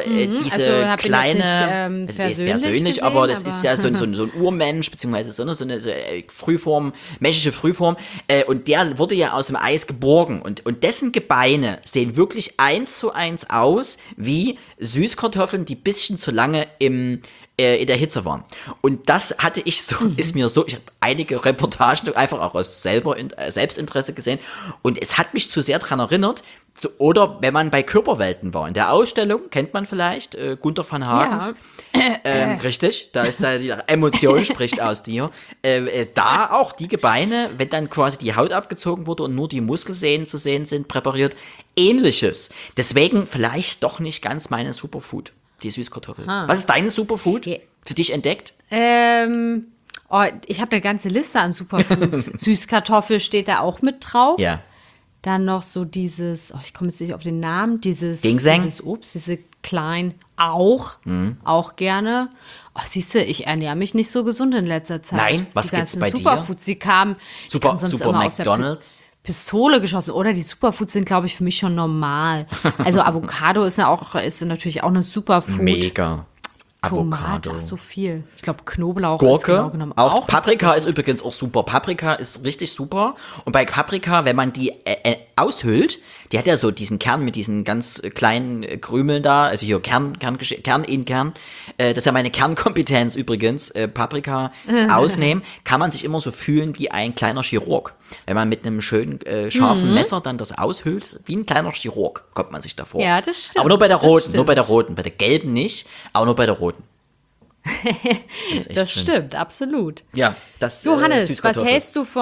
B: kleine,
C: jetzt nicht,
B: persönlich,
C: gesehen,
B: aber das ist ja so ein Urmensch, beziehungsweise so eine Frühform, menschliche Frühform, und der wurde ja aus dem Eis geborgen und dessen Gebeine sehen wirklich 1:1 aus wie Süßkartoffeln, die bisschen zu lange in der Hitze waren. Und das hatte ich so, ist mir so, ich habe einige Reportagen einfach auch aus Selbstinteresse gesehen und es hat mich zu sehr daran erinnert, oder wenn man bei Körperwelten war, in der Ausstellung, kennt man vielleicht, Gunther van Hagens, richtig, da ist da die Emotion spricht aus dir, da auch die Gebeine, wenn dann quasi die Haut abgezogen wurde und nur die Muskelsehnen zu sehen sind, präpariert, ähnliches. Deswegen vielleicht doch nicht ganz meine Superfood. Die Süßkartoffel. Was ist dein Superfood für dich entdeckt?
C: ich habe eine ganze Liste an Superfoods. Süßkartoffel steht da auch mit drauf.
B: Ja.
C: Dann noch so dieses, ich komme jetzt nicht auf den Namen, dieses
B: Ginseng?
C: Obst, diese kleinen, auch gerne. Siehst du, ich ernähre mich nicht so gesund in letzter Zeit.
B: Nein, was
C: die
B: gibt's
C: ganzen
B: bei dir?
C: Superfoods, die kamen sonst
B: Super
C: immer aus der
B: McDonald's?
C: Pistole geschossen. Oder die Superfoods sind, glaube ich, für mich schon normal. Also Avocado ist natürlich auch eine Superfood.
B: Mega.
C: Tomate,
B: Avocado.
C: so viel. Ich glaube, Knoblauch ist
B: Gurke,
C: genau genommen
B: auch Paprika ist übrigens auch super. Paprika ist richtig super. Und bei Paprika, wenn man die aushüllt, die hat ja so diesen Kern mit diesen ganz kleinen Krümeln da, also hier Kern in Kern. Das ist ja meine Kernkompetenz übrigens. Paprika ausnehmen, kann man sich immer so fühlen wie ein kleiner Chirurg. Wenn man mit einem schönen, scharfen Messer dann das aushüllt, wie ein kleiner Chirurg, kommt man sich davor.
C: Ja, das stimmt.
B: Aber nur bei der roten,
C: stimmt.
B: nur bei der roten. Bei der gelben nicht, aber nur bei der roten. Das, ist echt
C: Das
B: schön.
C: stimmt, absolut.
B: Ja, das
C: Johannes, was
B: Süßkartoffel.
C: hältst du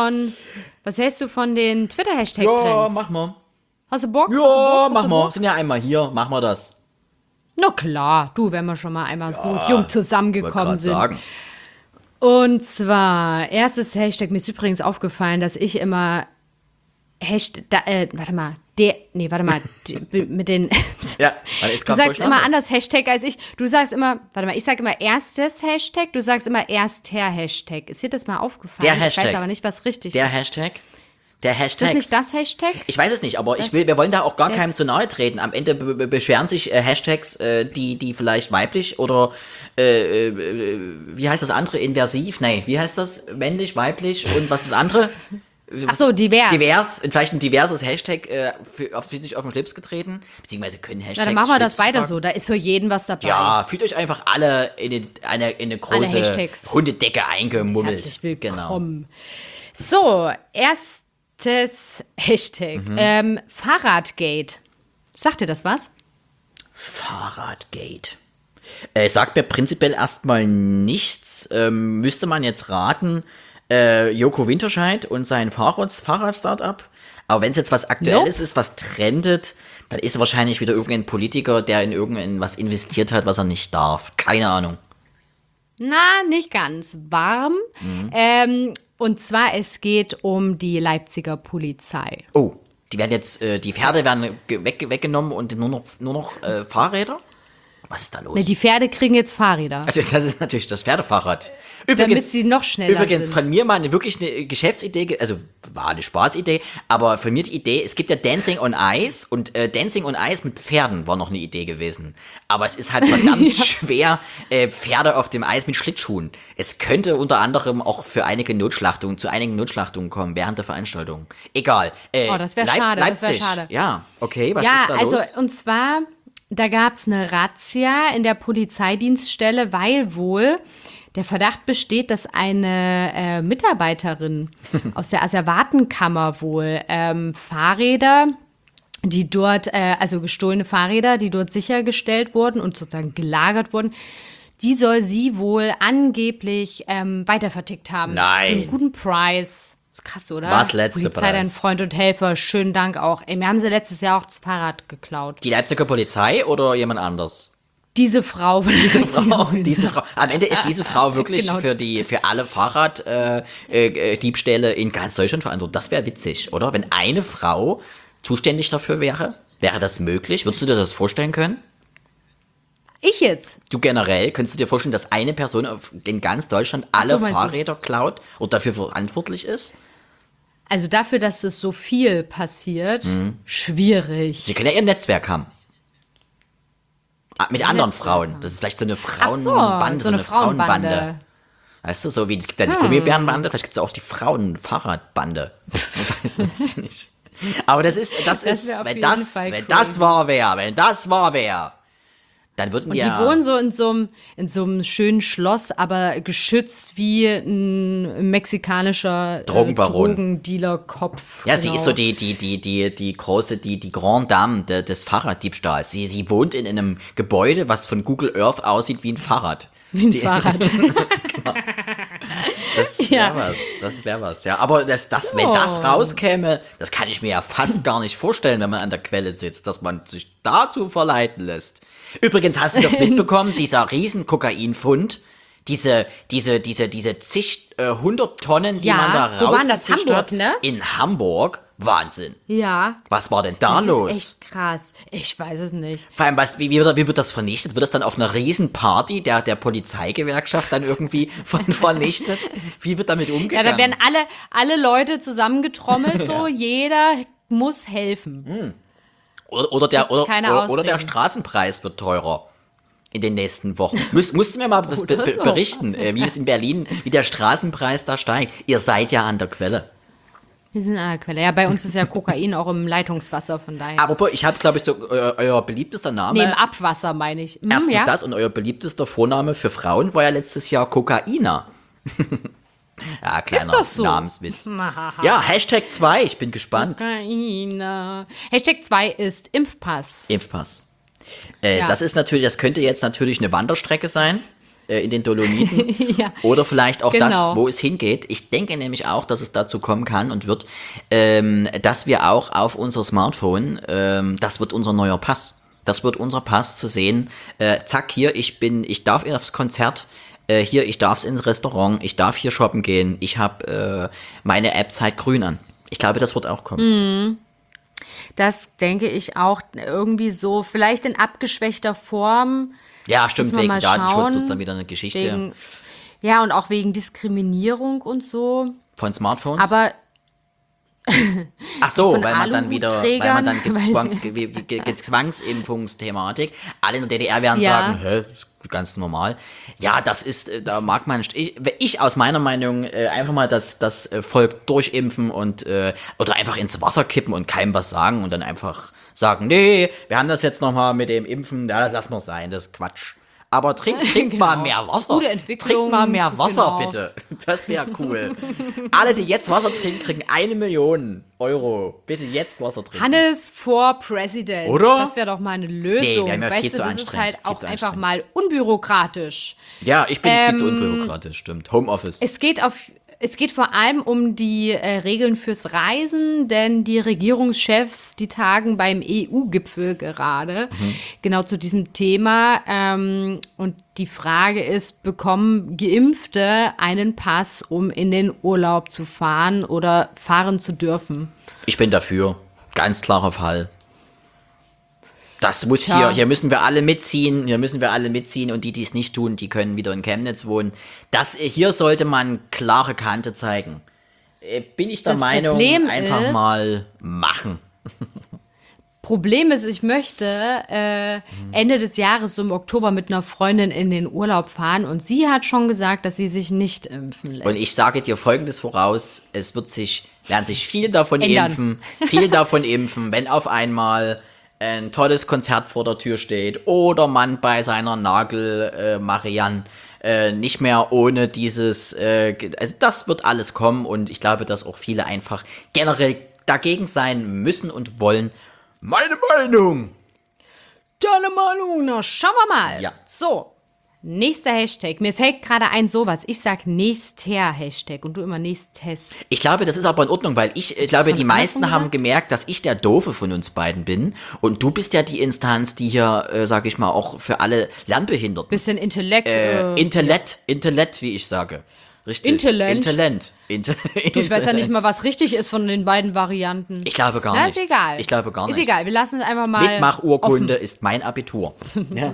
C: von den Twitter-Hashtag-Trends?
B: Ja, mach mal.
C: Hast du Bock?
B: Ja, mach mal. Sind ja einmal hier, mach mal das.
C: Na klar, du, wenn wir schon mal einmal so jung
B: Wollte
C: zusammengekommen
B: gerade
C: sind.
B: sagen.
C: Und zwar, erstes Hashtag, mir ist übrigens aufgefallen, dass ich immer warte mal, mit den,
B: Ja, weil es
C: du
B: kommt
C: sagst
B: durcheinander.
C: immer anders Hashtag als ich. Du sagst immer, ich sage immer erstes Hashtag, du sagst immer erster Hashtag. Ist dir das mal aufgefallen?
B: Der Hashtag.
C: Ich weiß aber nicht, was richtig
B: Der
C: ist.
B: Hashtag? Der
C: Ist
B: Hashtag.
C: das nicht das Hashtag?
B: Ich weiß es nicht, aber wir wollen da auch gar keinem zu nahe treten. Am Ende beschweren sich Hashtags, die vielleicht weiblich oder wie heißt das andere? Inversiv? Nee, wie heißt das? Männlich, weiblich und was ist das andere?
C: Ach so, divers.
B: Divers, vielleicht ein diverses Hashtag fühlt sich auf den Schlips getreten, beziehungsweise können Hashtags
C: Na, dann machen wir das
B: Schlips
C: weiter
B: tragen.
C: so. Da ist für jeden was dabei.
B: Ja, fühlt euch einfach alle in eine große
C: Hashtags.
B: Hundedecke eingemummelt.
C: Herzlich willkommen.
B: Genau.
C: So, erstes Hashtag. Fahrradgate. Sagt dir das was?
B: Fahrradgate. Sagt mir prinzipiell erstmal nichts. Müsste man jetzt raten, Joko Winterscheid und sein Fahrrad-Startup. Aber wenn es jetzt was Aktuelles ist, was trendet, dann ist es wahrscheinlich wieder irgendein Politiker, der in irgendwas investiert hat, was er nicht darf. Keine Ahnung.
C: Na, nicht ganz. Warm. Und zwar, es geht um die Leipziger Polizei.
B: Oh, die Pferde werden weggenommen und nur noch Fahrräder? Was ist da los?
C: Ne, die Pferde kriegen jetzt Fahrräder,
B: Also das ist natürlich das Pferdefahrrad.
C: damit sie noch schneller
B: Übrigens,
C: sind.
B: von mir mal eine Geschäftsidee, also war eine Spaßidee, aber von mir die Idee, es gibt ja Dancing on Ice und Dancing on Ice mit Pferden war noch eine Idee gewesen. Aber es ist halt verdammt schwer, Pferde auf dem Eis mit Schlittschuhen. Es könnte unter anderem auch zu einigen Notschlachtungen kommen während der Veranstaltung. Egal.
C: Das wäre schade, das wäre schade.
B: Ja, okay, was
C: Ja,
B: ist da
C: also,
B: los?
C: und zwar, da gab es eine Razzia in der Polizeidienststelle, weil wohl der Verdacht besteht, dass eine Mitarbeiterin aus der Asservatenkammer wohl Fahrräder, die dort, also gestohlene Fahrräder, die dort sichergestellt wurden und sozusagen gelagert wurden, die soll sie wohl angeblich weitervertickt haben.
B: Nein.
C: Für einen guten Preis. Ist krass, oder?
B: Was, letzter
C: Polizei,
B: Preis?
C: dein Freund und Helfer, schönen Dank auch. Ey, mir haben sie letztes Jahr auch das Fahrrad geklaut.
B: Die Leipziger Polizei oder jemand anders?
C: Diese Frau.
B: Diese Frau. Am Ende ist diese Frau wirklich
C: Genau.
B: für alle Fahrraddiebstähle in ganz Deutschland verantwortlich. Das wäre witzig, oder? Wenn eine Frau zuständig dafür wäre, wäre das möglich? Würdest du dir das vorstellen können?
C: Ich jetzt?
B: Du generell, könntest du dir vorstellen, dass eine Person in ganz Deutschland alle
C: meinst du?
B: Fahrräder klaut und dafür verantwortlich ist?
C: Also dafür, dass es so viel passiert, schwierig.
B: Sie können ja ihr Netzwerk haben. Mit anderen Frauen. Das ist vielleicht so eine Frauenbande,
C: so eine Frauenbande.
B: Weißt du, so wie es gibt ja die Gummibärenbande, vielleicht gibt es auch die Frauenfahrradbande. Ich weiß es nicht. Aber das ist,
C: wär auf
B: wenn
C: jeden Fall
B: wenn
C: cool.
B: das wahr wäre, dann würden
C: Und
B: wir.
C: die wohnen so in so einem schönen Schloss, aber geschützt wie ein mexikanischer
B: Drogenbaron.
C: Drogendealer-Kopf.
B: Ja, sie
C: Genau.
B: ist so die große, die Grande Dame des Fahrraddiebstahls. Sie wohnt in einem Gebäude, was von Google Earth aussieht wie ein Fahrrad.
C: Wie ein Fahrrad.
B: Das
C: Ja.
B: wäre was. Das wäre was, ja. Aber wenn das rauskäme, das kann ich mir ja fast gar nicht vorstellen, wenn man an der Quelle sitzt, dass man sich dazu verleiten lässt. Übrigens, hast du das mitbekommen? Dieser riesen Kokainfund, diese zig 100 Tonnen, die
C: Ja,
B: man da
C: wo waren das?
B: rausgefischt
C: Hamburg,
B: hat.
C: ne?
B: In Hamburg. Wahnsinn.
C: Ja.
B: Was war denn da
C: Das
B: los?
C: ist echt krass. Ich weiß es nicht.
B: Vor allem, wie wird das vernichtet? Wird das dann auf einer riesen Party der Polizeigewerkschaft dann irgendwie vernichtet? Wie wird damit
C: Ja,
B: umgegangen?
C: da werden alle Leute zusammengetrommelt, so jeder muss helfen.
B: Oder der
C: keine Ausreden.
B: Straßenpreis wird teurer in den nächsten Wochen. Musst du mir mal berichten, wie es in Berlin, wie der Straßenpreis da steigt. Ihr seid ja an der Quelle.
C: Wir sind an der Quelle. Ja, bei uns ist ja Kokain auch im Leitungswasser, von daher.
B: Aber ich habe, glaube ich, so euer beliebtester Name.
C: Nee, im Abwasser meine ich.
B: Erstens
C: ja?
B: das und euer beliebtester Vorname für Frauen war ja letztes Jahr Kokaina. Ja, kleiner
C: Ist das so?
B: Namenswitz. Ja, Hashtag 2, ich bin gespannt.
C: Kokaina. Hashtag 2 ist Impfpass.
B: Impfpass.
C: Ja.
B: Das könnte jetzt natürlich eine Wanderstrecke sein in den Dolomiten.
C: Ja.
B: Oder vielleicht auch das,
C: Genau.
B: wo es hingeht. Ich denke nämlich auch, dass es dazu kommen kann und wird, dass wir auch auf unser Smartphone, das wird unser neuer Pass. Das wird unser Pass zu sehen. Zack, hier, ich darf aufs Konzert. Hier, ich darf ins Restaurant. Ich darf hier shoppen gehen. Ich habe meine App Zeit grün an. Ich glaube, das wird auch kommen.
C: Das denke ich auch irgendwie so, vielleicht in abgeschwächter Form.
B: Ja, stimmt,
C: Müssen wir
B: wegen
C: mal
B: Datenschutz
C: schauen.
B: wird es dann wieder eine Geschichte
C: Und auch wegen Diskriminierung und so.
B: von Smartphones.
C: Aber
B: Ach so,
C: von
B: weil man dann
C: Aluhutträgern,
B: Zwangsimpfungsthematik. Alle in der DDR werden
C: Ja.
B: sagen, hä, ist ganz normal. Ja, das ist, da mag man, ich aus meiner Meinung einfach mal das Volk durchimpfen und oder einfach ins Wasser kippen und keinem was sagen und dann einfach sagen, nee, wir haben das jetzt nochmal mit dem Impfen, ja, das lassen wir sein, das ist Quatsch. Aber trink mal
C: Genau.
B: mehr Wasser.
C: Gute Entwicklung,
B: Trink mal mehr Wasser,
C: genau.
B: bitte. Das wäre cool. Alle, die jetzt Wasser trinken, kriegen 1 Million Euro. Bitte jetzt Wasser trinken.
C: Hannes for President.
B: Oder?
C: Das wäre doch mal eine Lösung.
B: Nee, wär mir viel
C: weißt
B: zu
C: du, das ist
B: anstrengend,
C: halt
B: viel
C: auch
B: zu
C: einfach
B: anstrengend.
C: mal unbürokratisch.
B: Ja, ich bin viel zu unbürokratisch, stimmt. Homeoffice.
C: Es geht vor allem um die Regeln fürs Reisen, denn die Regierungschefs, die tagen beim EU-Gipfel gerade genau zu diesem Thema. Und die Frage ist, bekommen Geimpfte einen Pass, um in den Urlaub zu fahren oder fahren zu dürfen?
B: Ich bin dafür. Ganz klarer Fall. Das muss
C: Tja.
B: hier müssen wir alle mitziehen, und die es nicht tun, die können wieder in Chemnitz wohnen. Hier sollte man klare Kante zeigen. Bin ich der
C: Das
B: Meinung,
C: Problem
B: einfach
C: ist-
B: mal machen.
C: Problem ist, ich möchte Ende des Jahres, so im Oktober, mit einer Freundin in den Urlaub fahren und sie hat schon gesagt, dass sie sich nicht impfen lässt.
B: Und ich sage dir Folgendes voraus, werden sich viele davon
C: Ändern.
B: impfen, wenn auf einmal ein tolles Konzert vor der Tür steht oder man bei seiner Marianne nicht mehr ohne dieses, also das wird alles kommen und ich glaube, dass auch viele einfach generell dagegen sein müssen und wollen. Meine Meinung!
C: Deine Meinung, na schauen wir mal.
B: Ja.
C: So, nächster Hashtag. Mir fällt gerade ein sowas. Ich sag nächster Hashtag und du immer nächstes.
B: Ich glaube, das ist aber in Ordnung, weil ich glaube,
C: von
B: die meisten
C: andersrum
B: haben
C: gesagt?
B: gemerkt, dass ich der Doofe von uns beiden bin und du bist ja die Instanz, die hier, sag ich mal, auch für alle Lernbehinderten.
C: Bisschen Intellekt.
B: Intellekt, wie ich sage. Richtig.
C: Intellent.
B: Du,
C: Ich weiß ja nicht mal, was richtig ist von den beiden Varianten.
B: Ich glaube gar
C: Na,
B: nichts.
C: ist egal.
B: Ich glaube gar
C: Ist
B: nichts.
C: egal, wir lassen es einfach mal
B: Mitmachurkunde ist mein Abitur. Ja.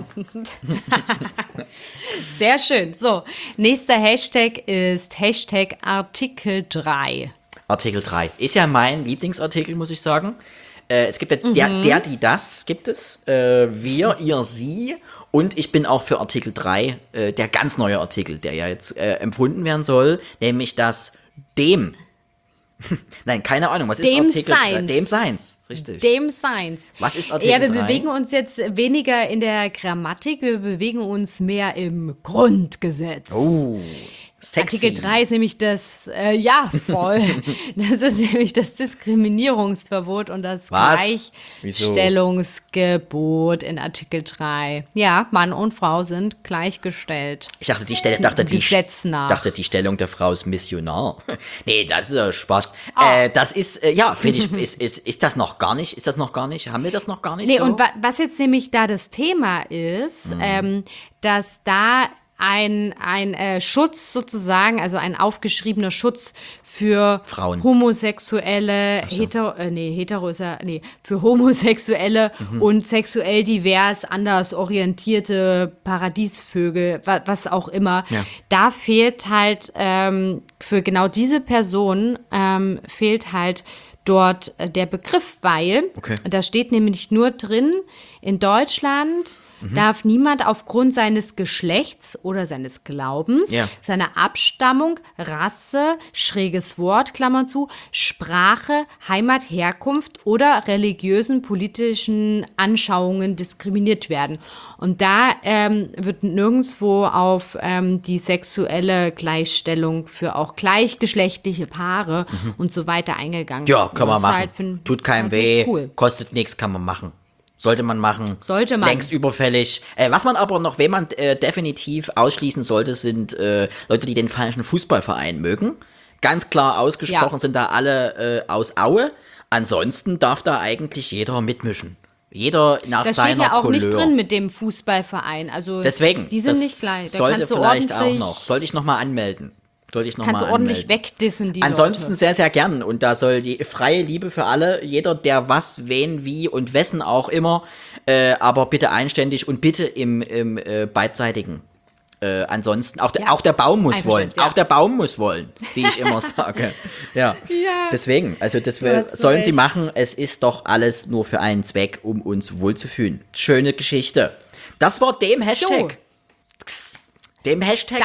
C: Sehr schön. So, nächster Hashtag ist Hashtag Artikel 3.
B: Artikel 3. Ist ja mein Lieblingsartikel, muss ich sagen. Es gibt ja die, das gibt es. Wir, ihr, sie. Und ich bin auch für Artikel 3, der ganz neue Artikel, der ja jetzt empfunden werden soll, nämlich das dem. Nein, keine Ahnung, was ist
C: Dem
B: Artikel 3?
C: Seins.
B: Dem Seins, richtig.
C: Dem Science.
B: Was ist Artikel
C: Ja, wir
B: 3?
C: bewegen uns jetzt weniger in der Grammatik, wir bewegen uns mehr im Grundgesetz.
B: Oh, sexy.
C: Artikel 3 ist nämlich das, voll. Das ist nämlich das Diskriminierungsverbot und das
B: Was? Wieso?
C: Gleichstellungsgebot in Artikel 3. Ja, Mann und Frau sind gleichgestellt.
B: Ich dachte,
C: Gesetz nach.
B: dachte, die Stellung der Frau ist Missionar. Nee, das ist Spaß. Das ist, finde ich, ist das noch gar nicht? Ist das noch gar nicht? Haben wir das noch gar nicht
C: Nee,
B: so?
C: und was jetzt nämlich da das Thema ist, dass da ein Schutz sozusagen, also ein aufgeschriebener Schutz für
B: Frauen.
C: Homosexuelle, für Homosexuelle und sexuell divers, anders orientierte Paradiesvögel, was auch immer.
B: Ja.
C: Da fehlt halt für genau diese Person fehlt halt dort der Begriff, weil da steht nämlich nur drin, in Deutschland darf niemand aufgrund seines Geschlechts oder seines Glaubens, seiner Abstammung, Rasse, schräges Wort, Klammer zu, Sprache, Heimat, Herkunft oder religiösen, politischen Anschauungen diskriminiert werden. Und da wird nirgendwo auf die sexuelle Gleichstellung für auch gleichgeschlechtliche Paare und so weiter eingegangen.
B: Ja, kann man
C: Das
B: machen.
C: halt
B: Tut keinem
C: find ich
B: weh,
C: cool.
B: kostet nichts, kann man machen. Sollte man machen.
C: Sollte man.
B: Längst überfällig. Was man aber noch, wen man definitiv ausschließen sollte, sind Leute, die den falschen Fußballverein mögen. Ganz klar ausgesprochen sind da alle aus Aue. Ansonsten darf da eigentlich jeder mitmischen. Jeder nach
C: Das
B: seiner
C: steht ja auch
B: Couleur.
C: nicht drin mit dem Fußballverein. Also
B: Deswegen.
C: die sind
B: das
C: nicht gleich. Da
B: sollte
C: kannst du
B: vielleicht auch
C: ordentlich-
B: noch. Sollte ich noch mal anmelden. wollte ich nochmal
C: Kannst du ordentlich
B: anmelden.
C: wegdissen, die
B: Ansonsten
C: Leute.
B: sehr, sehr gern. Und da soll die freie Liebe für alle, jeder, der was, wen, wie und wessen auch immer, aber bitte einständig und bitte im beidseitigen. Ansonsten, auch der Baum muss wollen.
C: Ja.
B: Auch der Baum muss wollen, wie ich immer sage. Ja. Deswegen, also sollen sie machen. Es ist doch alles nur für einen Zweck, um uns wohlzufühlen. Schöne Geschichte. Das war dem Hashtag. Dem Hashtag.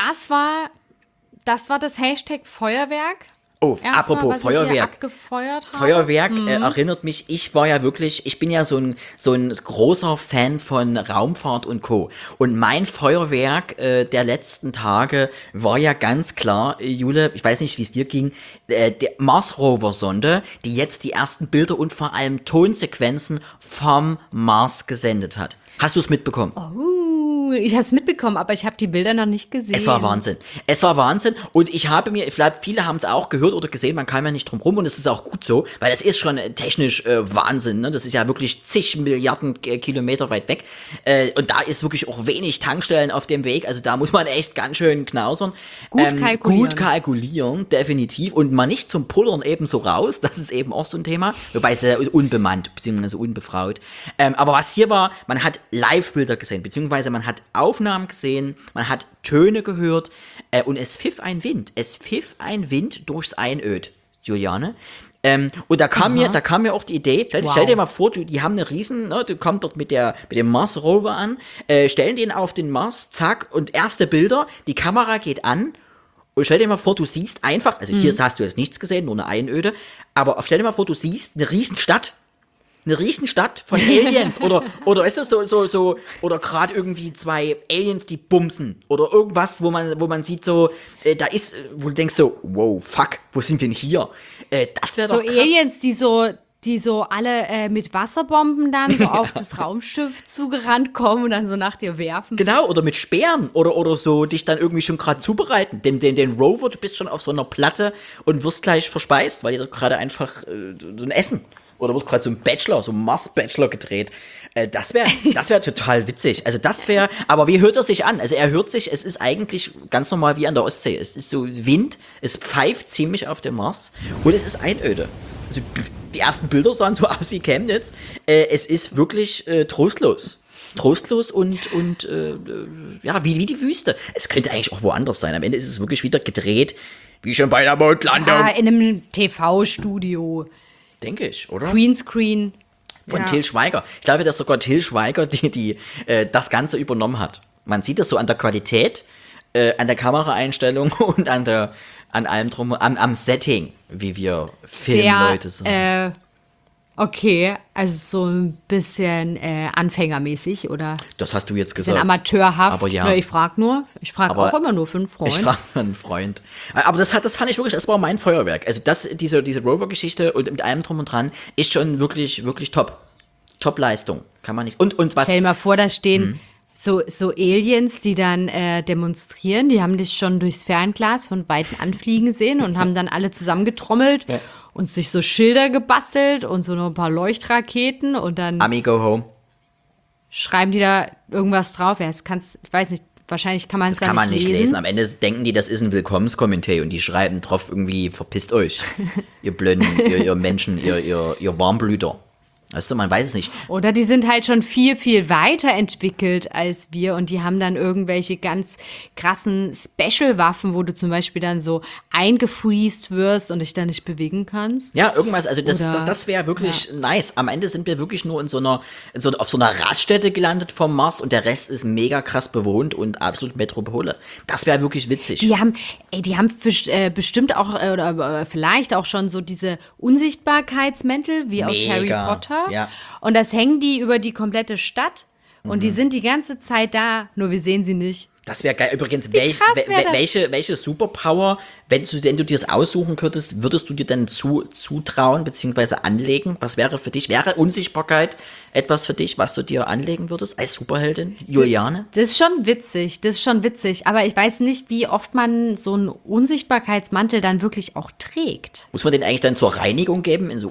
C: Das war das Hashtag Feuerwerk.
B: Oh,
C: Erstmal,
B: apropos
C: was ich hier
B: Feuerwerk.
C: abgefeuert habe.
B: Feuerwerk erinnert mich, ich bin ja so ein großer Fan von Raumfahrt und Co. Und mein Feuerwerk der letzten Tage war ja ganz klar, Jule, ich weiß nicht, wie es dir ging, der Mars-Rover-Sonde, die jetzt die ersten Bilder und vor allem Tonsequenzen vom Mars gesendet hat. Hast du es mitbekommen?
C: Ich habe es mitbekommen, aber ich habe die Bilder noch nicht gesehen.
B: Es war Wahnsinn. Und ich habe mir, vielleicht viele haben es auch gehört oder gesehen, man kam ja nicht drum rum und es ist auch gut so, weil das ist schon technisch Wahnsinn. Ne? Das ist ja wirklich zig Milliarden Kilometer weit weg. Und da ist wirklich auch wenig Tankstellen auf dem Weg. Also da muss man echt ganz schön knausern. Gut kalkulieren, definitiv. Und mal nicht zum Pullern eben so raus. Das ist eben auch so ein Thema. Wobei es unbemannt, beziehungsweise unbefraut. Aber was hier war, man hat Live-Bilder gesehen, beziehungsweise man hat Aufnahmen gesehen, man hat Töne gehört und es pfiff ein Wind. Es pfiff ein Wind durchs Einöd, Juliane. Und da kam mir auch die Idee, stell dir mal vor, die haben eine riesen, ne, die kommt dort mit dem Mars Rover an, stellen den auf den Mars, zack, und erste Bilder, die Kamera geht an und stell dir mal vor, du siehst einfach, also hier hast du jetzt nichts gesehen, nur eine Einöde, aber stell dir mal vor, du siehst eine Riesenstadt von Aliens oder weißt du, so oder gerade irgendwie zwei Aliens, die bumsen oder irgendwas, wo man sieht so, da ist, wo du denkst so, wow, fuck, wo sind wir denn hier? Das wäre doch krass.
C: Aliens, die so alle mit Wasserbomben dann so auf das Raumschiff zugerannt kommen und dann so nach dir werfen.
B: Genau, oder mit Speeren oder so dich dann irgendwie schon gerade zubereiten. Den Rover, du bist schon auf so einer Platte und wirst gleich verspeist, weil ihr dort gerade einfach so ein Essen. Oder wird gerade so ein Mars-Bachelor gedreht. Das wär total witzig. Also aber wie hört er sich an? Also er hört sich, es ist eigentlich ganz normal wie an der Ostsee. Es ist so Wind, es pfeift ziemlich auf dem Mars und es ist Einöde. Also die ersten Bilder sahen so aus wie Chemnitz. Es ist wirklich trostlos. Trostlos und ja, wie die Wüste. Es könnte eigentlich auch woanders sein. Am Ende ist es wirklich wieder gedreht, wie schon bei der Mondlandung.
C: Ja, in einem TV-Studio.
B: Denke ich, oder?
C: Greenscreen.
B: Von Til Schweiger. Ich glaube, dass sogar Til Schweiger die das Ganze übernommen hat. Man sieht das so an der Qualität, an der Kameraeinstellung und an allem drum, am Setting, wie wir Filmleute sind.
C: Okay, also so ein bisschen anfängermäßig, oder?
B: Das hast du jetzt
C: Bisschen
B: gesagt.
C: amateurhaft.
B: Aber ja.
C: Ich frage auch immer nur für einen Freund.
B: Ich frage einen Freund. Aber das fand ich wirklich, das war mein Feuerwerk. Also diese Rover-Geschichte und mit allem drum und dran ist schon wirklich, wirklich top. Top-Leistung. Kann man nicht. Und was?
C: Stell dir mal vor, da stehen so Aliens, die dann demonstrieren. Die haben dich schon durchs Fernglas von Weitem anfliegen sehen und haben dann alle zusammengetrommelt und sich so Schilder gebastelt und so noch ein paar Leuchtraketen und dann
B: Ami, go home.
C: schreiben die da irgendwas drauf. Ja, ich weiß nicht, wahrscheinlich kann man es
B: kann man nicht lesen. Am Ende denken die, das ist ein Willkommenskommentar und die schreiben drauf irgendwie, verpisst euch, ihr Blöden, ihr Menschen, ihr Warmblüter. Weißt du, man weiß es nicht.
C: Oder die sind halt schon viel, viel weiterentwickelt als wir und die haben dann irgendwelche ganz krassen Special-Waffen, wo du zum Beispiel dann so eingefriest wirst und dich dann nicht bewegen kannst.
B: Ja, irgendwas, also das wäre wirklich nice. Am Ende sind wir wirklich nur auf so einer Raststätte gelandet vom Mars und der Rest ist mega krass bewohnt und absolut Metropole. Das wäre wirklich witzig.
C: Die haben bestimmt auch, oder vielleicht auch schon so diese Unsichtbarkeitsmäntel, wie aus Harry Potter.
B: Ja.
C: Und das hängen die über die komplette Stadt und die sind die ganze Zeit da, nur wir sehen sie nicht.
B: Das wäre geil. Übrigens, welche Superpower, wenn du dir das aussuchen könntest, würdest du dir denn zutrauen bzw. anlegen? Was wäre für dich? Wäre Unsichtbarkeit etwas für dich, was du dir anlegen würdest als Superheldin, Juliane?
C: Das ist schon witzig. Aber ich weiß nicht, wie oft man so einen Unsichtbarkeitsmantel dann wirklich auch trägt.
B: Muss man den eigentlich dann zur Reinigung geben, in so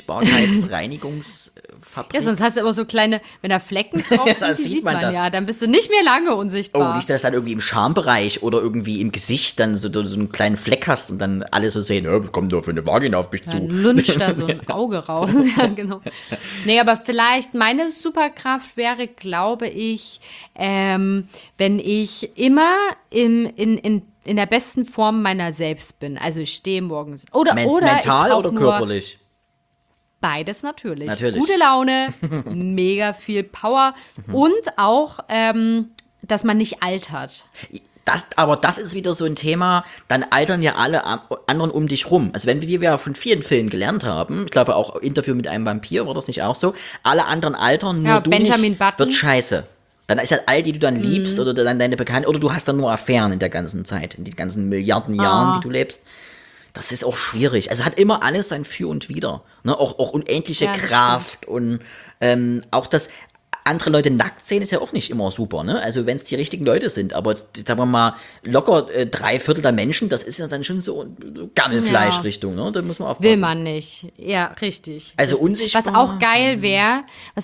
B: Unsichtbarkeitsreinigungsfabrik?
C: Ja, sonst hast du immer so kleine, wenn da Flecken drauf sind,
B: dann
C: die sieht man
B: das.
C: ja. Dann bist du nicht mehr lange unsichtbar.
B: Oh, nicht, dass dann irgendwie im Schambereich oder irgendwie im Gesicht dann so einen kleinen Fleck Fleck hast und dann alle so sehen, kommt nur für eine Vagina auf mich zu.
C: Dann lunscht da so ein Auge raus. Ja, genau. Nee, aber vielleicht meine Superkraft wäre, glaube ich, wenn ich immer in der besten Form meiner selbst bin. Also ich stehe morgens. Oder
B: mental oder körperlich?
C: Beides natürlich.
B: Natürlich.
C: Gute Laune, mega viel Power und auch, dass man nicht altert.
B: Aber das ist wieder so ein Thema, dann altern ja alle anderen um dich rum. Also wenn wir ja von vielen Filmen gelernt haben, ich glaube auch Interview mit einem Vampir, war das nicht auch so? Alle anderen altern, nur du
C: Benjamin
B: nicht,
C: Button.
B: wird scheiße. Dann ist halt all die du dann liebst oder dann deine Bekannten, oder du hast dann nur Affären in der ganzen Zeit, in den ganzen Milliarden Jahren, die du lebst. Das ist auch schwierig. Also hat immer alles sein Für und Wider. Ne? Auch unendliche Kraft und auch das andere Leute nackt sehen ist ja auch nicht immer super, ne? Also wenn es die richtigen Leute sind, aber sagen wir mal, locker 3/4 der Menschen, das ist ja dann schon so Gammelfleisch-Richtung, ne? Da muss man aufpassen.
C: Will man nicht. Ja, richtig.
B: Also unsichtbar.
C: Was auch geil wäre,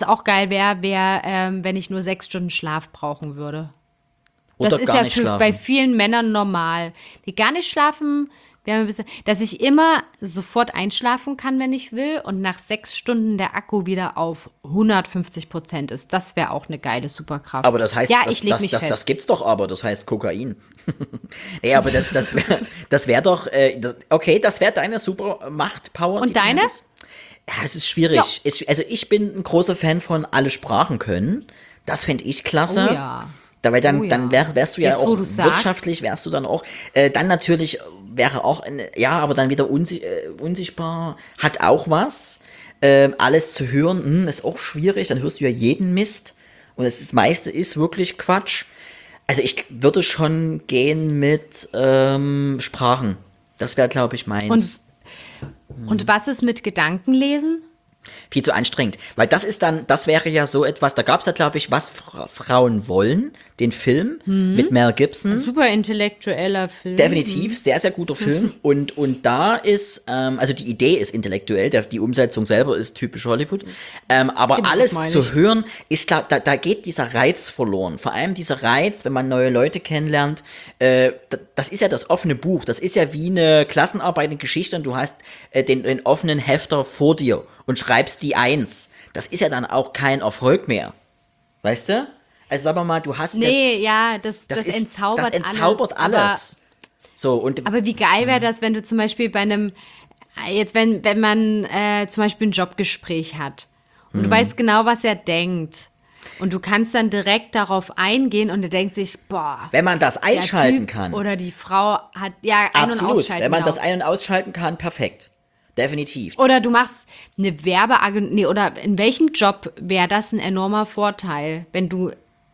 C: wenn ich nur 6 Stunden Schlaf brauchen würde.
B: Oder
C: das ist
B: gar
C: ja
B: nicht schlafen.
C: bei vielen Männern normal, die gar nicht schlafen. Dass ich immer sofort einschlafen kann, wenn ich will, und nach 6 Stunden der Akku wieder auf 150% ist. Das wäre auch eine geile Superkraft.
B: Aber das heißt,
C: das
B: gibt's doch aber, das heißt Kokain. Nee, aber das wäre doch, okay, das wäre deine Supermacht-Power.
C: Und deine?
B: Ja, es ist schwierig.
C: Ja.
B: Also ich bin ein großer Fan von alle Sprachen können. Das fände ich klasse.
C: Oh ja.
B: Weil dann wärst du ja
C: Jetzt,
B: auch
C: sagst.
B: wirtschaftlich, wärst du dann auch, dann natürlich wäre auch, aber dann wieder unsichtbar, hat auch was, alles zu hören, ist auch schwierig, dann hörst du ja jeden Mist und das meiste ist wirklich Quatsch. Also ich würde schon gehen mit Sprachen, das wäre, glaube ich, meins.
C: Und was ist mit Gedankenlesen?
B: Viel zu anstrengend, weil das wäre ja so etwas, da gab es ja, glaube ich, was Frauen wollen, den Film mit Mel Gibson.
C: Super intellektueller Film.
B: Definitiv, sehr, sehr guter Film. Und da ist, also die Idee ist intellektuell, die Umsetzung selber ist typisch Hollywood. Aber genau, alles zu hören, ist klar, da geht dieser Reiz verloren. Vor allem dieser Reiz, wenn man neue Leute kennenlernt, das ist ja das offene Buch. Das ist ja wie eine Klassenarbeit, eine Geschichte und du hast den offenen Hefter vor dir und schreibst die 1. Das ist ja dann auch kein Erfolg mehr. Weißt du? Also sagen wir mal, du hast jetzt...
C: Ja, das entzaubert
B: alles.
C: Aber wie geil wäre das, wenn du zum Beispiel bei einem... wenn man zum Beispiel ein Jobgespräch hat und du weißt genau, was er denkt und du kannst dann direkt darauf eingehen und er denkt sich, boah...
B: Wenn man das einschalten
C: der Typ
B: kann.
C: Oder die Frau hat... Ja, ein- und ausschalten.
B: Wenn man das ein- und ausschalten kann, perfekt. Definitiv.
C: Oder du machst eine Werbeagentur... Nee, oder in welchem Job wäre das ein enormer Vorteil, wenn du...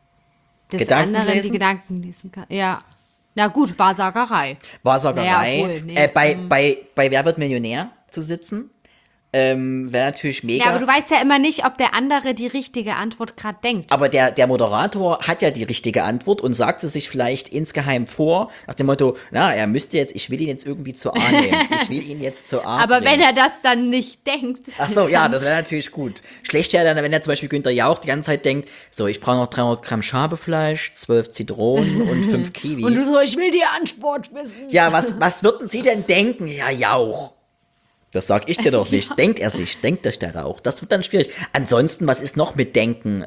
C: des anderen die Gedanken lesen kann. Ja. Na gut, Wahrsagerei.
B: Naja,
C: nee.
B: Bei Wer wird Millionär zu sitzen, wäre natürlich mega.
C: Ja, aber du weißt ja immer nicht, ob der andere die richtige Antwort gerade denkt.
B: Aber der Moderator hat ja die richtige Antwort und sagt es sich vielleicht insgeheim vor, nach dem Motto, ich will ihn jetzt irgendwie zur A nehmen. Ich will ihn jetzt zur A
C: aber
B: bringen.
C: wenn er das dann nicht denkt.
B: Ach so, ja, das wäre natürlich gut. Schlecht wäre dann, wenn er zum Beispiel Günther Jauch die ganze Zeit denkt, so, ich brauche noch 300 Gramm Schabefleisch, 12 Zitronen und 5 Kiwi.
C: Und du so, ich will die Antwort wissen.
B: Ja, was würden Sie denn denken, Herr Jauch? Das sag ich dir doch nicht. Denkt er sich, denkt der Rauch. Das wird dann schwierig. Ansonsten, was ist noch mit Denken?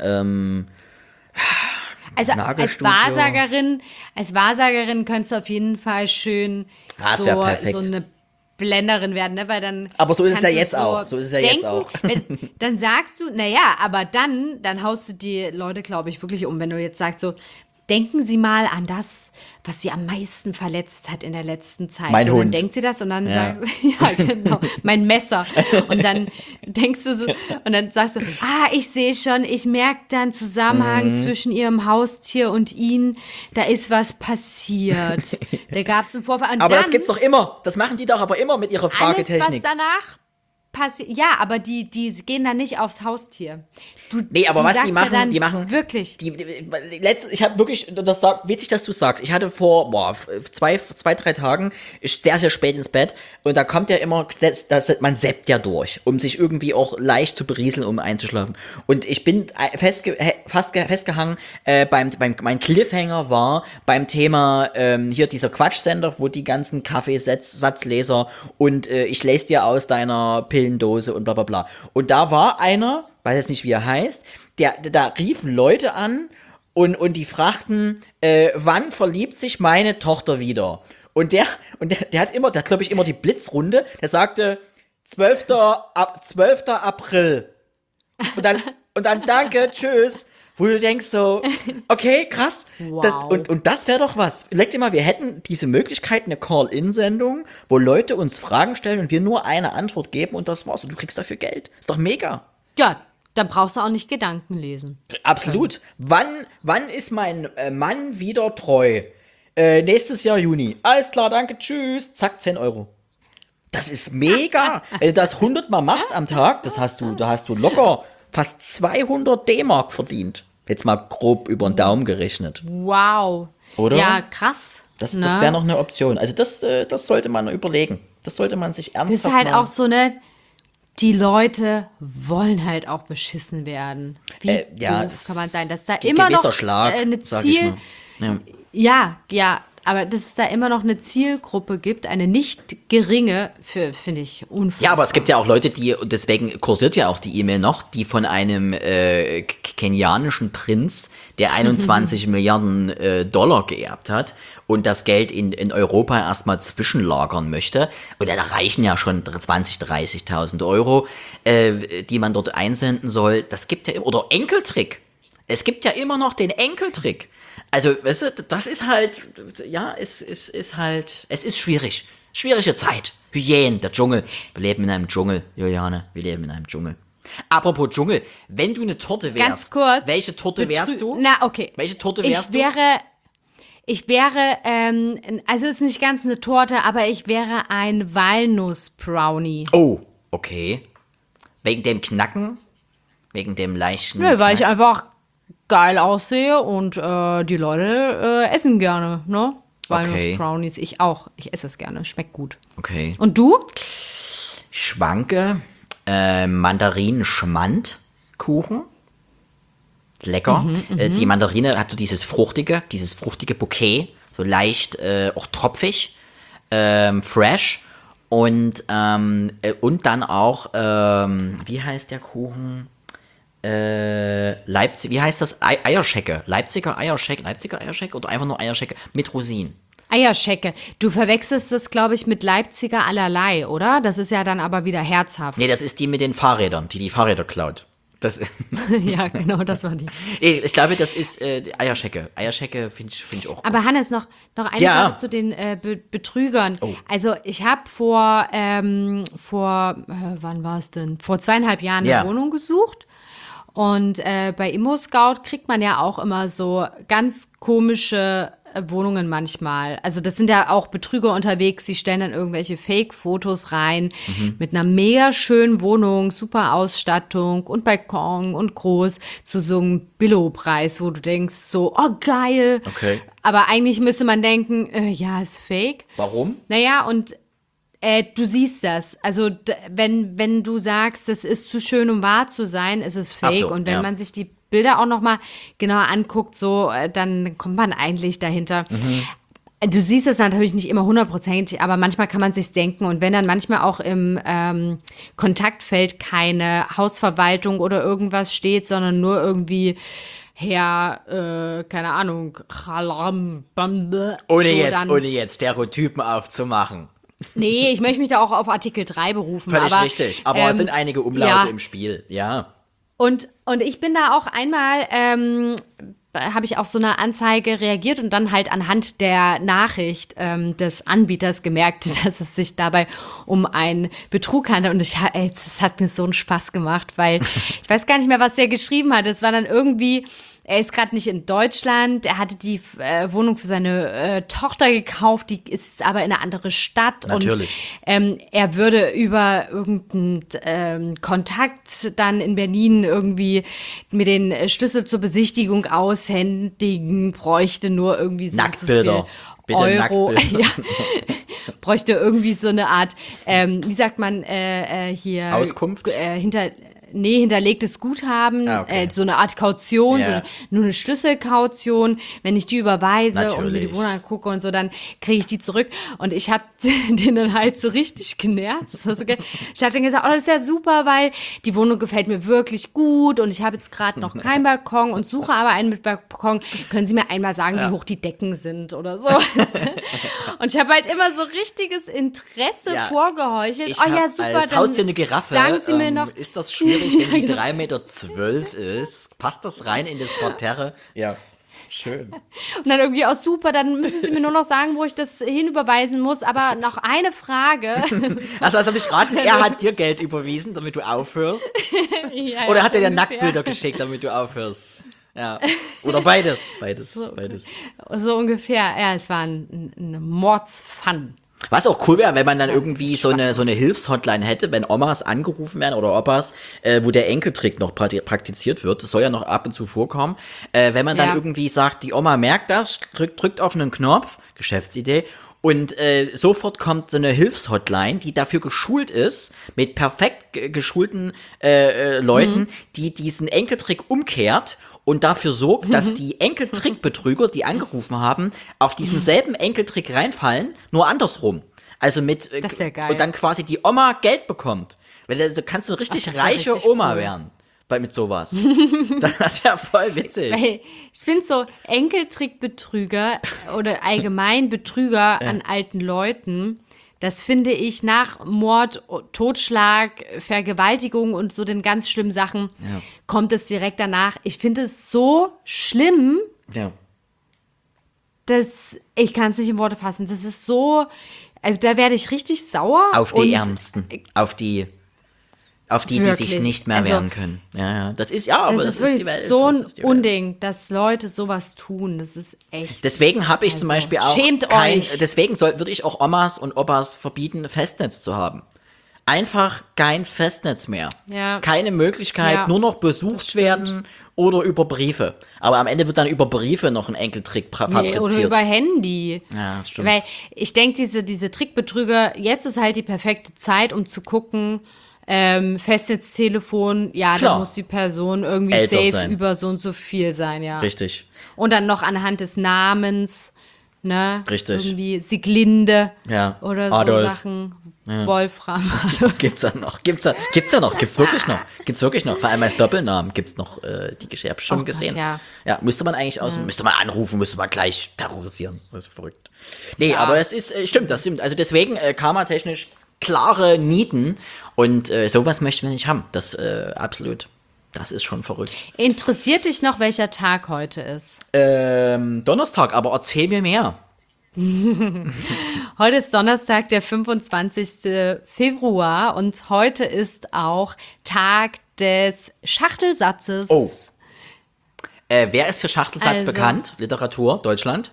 C: Also als Wahrsagerin könntest du auf jeden Fall schön so eine Blenderin werden, ne? Weil dann
B: aber so ist es ja jetzt
C: so
B: auch. So ist es ja
C: denken,
B: jetzt auch.
C: Dann sagst du, naja, aber dann haust du die Leute, glaube ich, wirklich um, wenn du jetzt sagst so, denken Sie mal an das, was Sie am meisten verletzt hat in der letzten Zeit.
B: Mein Hund.
C: Dann denkt sie das und dann sagt, ja, genau, mein Messer. Und dann denkst du so, und dann sagst du, ich sehe schon, ich merke da einen Zusammenhang zwischen Ihrem Haustier und Ihnen. Da ist was passiert. Da gab es einen Vorfall. Und
B: aber
C: dann,
B: das gibt's doch immer. Das machen die doch aber immer mit ihrer Fragetechnik.
C: Alles, was danach Ja, aber die gehen dann nicht aufs Haustier.
B: Nee, aber was die machen,
C: ja dann
B: die machen.
C: Wirklich.
B: Ich habe wirklich, witzig, dass du sagst, ich hatte vor 2-3 Tagen, ist sehr, sehr spät ins Bett und da kommt ja immer, man zappt ja durch, um sich irgendwie auch leicht zu berieseln, um einzuschlafen. Und ich bin festgehangen, mein Cliffhanger war beim Thema hier dieser Quatschsender, wo die ganzen Kaffeesatzleser und ich lese dir aus deiner Pillendose und bla bla bla. Und da war einer, weiß jetzt nicht, wie er heißt, da riefen Leute an und die fragten, wann verliebt sich meine Tochter wieder? Und der hat glaube ich, immer die Blitzrunde, der sagte 12. April. Und dann danke, tschüss. Wo du denkst so, okay, krass.
C: Wow.
B: Und das wäre doch was. Überleg dir mal, wir hätten diese Möglichkeit, eine Call-In-Sendung, wo Leute uns Fragen stellen und wir nur eine Antwort geben und das war's. Und du kriegst dafür Geld. Ist doch mega.
C: Ja, dann brauchst du auch nicht Gedanken lesen.
B: Absolut. Wann ist mein Mann wieder treu? Nächstes Jahr Juni. Alles klar, danke, tschüss. Zack, 10 Euro. Das ist mega. Wenn du das 100 Mal machst am Tag, da hast du locker fast 200 D-Mark verdient. Jetzt mal grob über den Daumen gerechnet.
C: Wow.
B: Oder?
C: Ja, krass.
B: Das wäre noch eine Option. Also das sollte man überlegen. Das sollte man sich ernsthaft
C: Das ist halt
B: mal
C: auch so, ne? Die Leute wollen halt auch beschissen werden. Wie doof kann man sein? Dass da immer noch
B: Schlag,
C: eine
B: sag ich
C: Ziel...
B: mal. Ja.
C: Ja, aber dass es da immer noch eine Zielgruppe gibt, eine nicht geringe, finde ich unfassbar.
B: Ja, aber es gibt ja auch Leute, und deswegen kursiert ja auch die E-Mail noch, die von einem kenianischen Prinz, der 21 Milliarden Dollar geerbt hat und das Geld in Europa erstmal zwischenlagern möchte. Und da reichen ja schon 20.000, 30.000 Euro, die man dort einsenden soll. Das gibt ja, oder Enkeltrick. Es gibt ja immer noch den Enkeltrick. Also, weißt du, das ist halt, ja, es ist schwierig. Schwierige Zeit. Hyänen, der Dschungel. Wir leben in einem Dschungel, Juliane, wir leben in einem Dschungel. Apropos Dschungel, wenn du eine Torte wärst,
C: ganz kurz,
B: welche Torte wärst du?
C: Na, okay.
B: Welche Torte wärst du?
C: Ich wäre, also ist nicht ganz eine Torte, aber ich wäre ein Walnuss-Brownie.
B: Oh, okay. Wegen dem Knacken? Wegen dem leichten
C: Nö, weil
B: Knacken?
C: ich einfach geil aussehe und die Leute essen gerne, ne? Walnuss-Brownies, ich auch. Ich esse es gerne, schmeckt gut.
B: Okay.
C: Und du?
B: Schwanke Mandarinen-Schmand-Kuchen. Lecker. Die Mandarine hat so dieses fruchtige Bouquet, so leicht, auch tropfig, fresh. Und dann auch, wie heißt der Kuchen? Leipzig, wie heißt das? Eierschecke. Leipziger Eierschecke oder einfach nur Eierschecke mit Rosinen.
C: Eierschecke. Du verwechselst das, glaube ich, mit Leipziger allerlei, oder? Das ist ja dann aber wieder herzhaft.
B: Nee, das ist die mit den Fahrrädern, die Fahrräder klaut. Das
C: Ja, genau, das war die.
B: Ich glaube, das ist Eierschecke. Eierschecke finde ich auch gut.
C: Aber Hannes, noch eine Sache zu den Betrügern.
B: Oh.
C: Also ich habe wann war es denn? Vor 2,5 Jahren eine Wohnung gesucht. Und bei ImmoScout kriegt man ja auch immer so ganz komische Wohnungen manchmal. Also das sind ja auch Betrüger unterwegs, die stellen dann irgendwelche Fake-Fotos rein mit einer mega schönen Wohnung, super Ausstattung und Balkon und groß zu so einem Billo-Preis, wo du denkst so, oh geil.
B: Okay.
C: Aber eigentlich müsste man denken, ja, ist Fake.
B: Warum?
C: Naja, und du siehst das. Also wenn du sagst, das ist zu schön, um wahr zu sein, ist es Fake.
B: So,
C: und wenn man sich die Bilder auch noch mal genauer anguckt, so, dann kommt man eigentlich dahinter. Du siehst es natürlich nicht immer 100%, aber manchmal kann man sich's denken. Und wenn dann manchmal auch im Kontaktfeld keine Hausverwaltung oder irgendwas steht, sondern nur irgendwie keine Ahnung,
B: ohne jetzt Stereotypen aufzumachen.
C: Nee, ich möchte mich da auch auf Artikel 3 berufen.
B: Völlig richtig, aber es sind einige Umlaute im Spiel, ja.
C: Und ich bin da auch einmal, habe ich auf so eine Anzeige reagiert und dann halt anhand der Nachricht des Anbieters gemerkt, dass es sich dabei um einen Betrug handelt. Und das hat mir so einen Spaß gemacht, weil ich weiß gar nicht mehr, was der geschrieben hat. Es war dann irgendwie er ist gerade nicht in Deutschland. Er hatte die Wohnung für seine Tochter gekauft. Die ist aber in eine andere Stadt.
B: Natürlich.
C: Und er würde über irgendeinen Kontakt dann in Berlin irgendwie mir den Schlüssel zur Besichtigung aushändigen, bräuchte nur irgendwie so
B: Nacktbilder.
C: So viel
B: Bitte
C: Euro.
B: Nacktbilder.
C: Ja. Bräuchte irgendwie so eine Art, wie sagt man hier?
B: Auskunft?
C: Hinterlegtes Guthaben,
B: okay.
C: So eine Art Kaution,
B: Ja.
C: nur eine Schlüsselkaution. Wenn ich die überweise und mir
B: Natürlich.
C: die Wohnung angucke und so, dann kriege ich die zurück. Und ich habe den dann halt so richtig genervt. Ich habe dann gesagt, das ist ja super, weil die Wohnung gefällt mir wirklich gut und ich habe jetzt gerade noch keinen Balkon und suche aber einen mit Balkon. Können Sie mir einmal sagen, wie hoch die Decken sind oder so? Und ich habe halt immer so richtiges Interesse vorgeheuchelt.
B: Ich
C: ja,
B: hab
C: super,
B: als
C: dann
B: Haustier eine Giraffe.
C: sagen Sie mir noch.
B: Ist das schwierig, wenn die
C: genau.
B: 3,12 Meter ist? Passt das rein in das Parterre? Ja, schön.
C: Und dann irgendwie auch super, dann müssen Sie mir nur noch sagen, wo ich das hinüberweisen muss. Aber noch eine Frage.
B: Also habe ich raten, er hat dir Geld überwiesen, damit du aufhörst?
C: Ja,
B: Oder
C: ja,
B: hat er dir
C: ungefähr.
B: Nacktbilder geschickt, damit du aufhörst? Ja. Oder beides. Beides.
C: So ungefähr. Ja, es war ein Mordsfun.
B: Was auch cool wäre, wenn man dann irgendwie so eine Hilfshotline hätte, wenn Omas angerufen werden oder Opas, wo der Enkeltrick noch praktiziert wird. Das soll ja noch ab und zu vorkommen. Wenn man dann irgendwie sagt, die Oma merkt das, drückt auf einen Knopf, Geschäftsidee, und sofort kommt so eine Hilfshotline, die dafür geschult ist, mit perfekt geschulten Leuten, die diesen Enkeltrick umkehrt und dafür sorgt, dass die Enkeltrickbetrüger, die angerufen haben, auf diesen selben Enkeltrick reinfallen, nur andersrum. Also
C: Das wär geil.
B: und dann quasi die Oma Geld bekommt. Weil du kannst eine richtig
C: das wär
B: reiche
C: richtig
B: Oma
C: cool.
B: werden. Mit sowas. Das ist ja voll witzig.
C: Weil ich finde so Enkeltrickbetrüger oder allgemein Betrüger an alten Leuten, das finde ich nach Mord, Totschlag, Vergewaltigung und so den ganz schlimmen Sachen, kommt es direkt danach. Ich finde es so schlimm,
B: Ja.
C: dass ich kann es nicht in Worte fassen. Das ist so, also da werde ich richtig sauer.
B: Auf die
C: und
B: Ärmsten. Auf die, die sich
C: Wirklich.
B: nicht mehr
C: Also,
B: wehren können. Ja. Das ist, aber
C: Das ist wirklich
B: die Welt.
C: so
B: das
C: ein
B: ist die Welt.
C: Unding, dass Leute sowas tun. Das ist echt.
B: Deswegen habe ich zum Beispiel auch
C: schämt euch.
B: Deswegen würde ich auch Omas und Opas verbieten, Festnetz zu haben. Einfach kein Festnetz mehr.
C: Ja.
B: Keine Möglichkeit,
C: Ja,
B: nur noch besucht werden oder über Briefe. Aber am Ende wird dann über Briefe noch ein Enkeltrick fabriziert.
C: Oder über Handy.
B: Ja, stimmt.
C: Weil ich denke, diese Trickbetrüger, jetzt ist halt die perfekte Zeit, um zu gucken, Festnetztelefon, ja,
B: Klar.
C: da muss die Person irgendwie
B: Älter
C: safe
B: sein.
C: über so und so viel sein, ja.
B: Richtig.
C: Und dann noch anhand des Namens, ne?
B: Richtig.
C: Irgendwie Sieglinde
B: Ja.
C: oder so
B: Adolf.
C: Sachen. Wolfram.
B: Gibt's ja noch. Gibt's wirklich noch. Gibt's wirklich noch. Vor allem als Doppelnamen gibt's noch die Geschichte. Hab ich schon
C: Oh Gott,
B: gesehen.
C: ja.
B: Ja, müsste man eigentlich müsste man anrufen, müsste man gleich terrorisieren. Das ist verrückt. Nee, aber es ist, stimmt, das stimmt. Also deswegen, karmatechnisch klare Nieten und sowas möchten wir nicht haben. Das, absolut. Das ist schon verrückt.
C: Interessiert dich noch, welcher Tag heute ist?
B: Donnerstag, aber erzähl mir mehr.
C: Heute ist Donnerstag, der 25. Februar und heute ist auch Tag des Schachtelsatzes.
B: Oh. Wer ist für Schachtelsatz
C: Also-
B: bekannt? Literatur, Deutschland?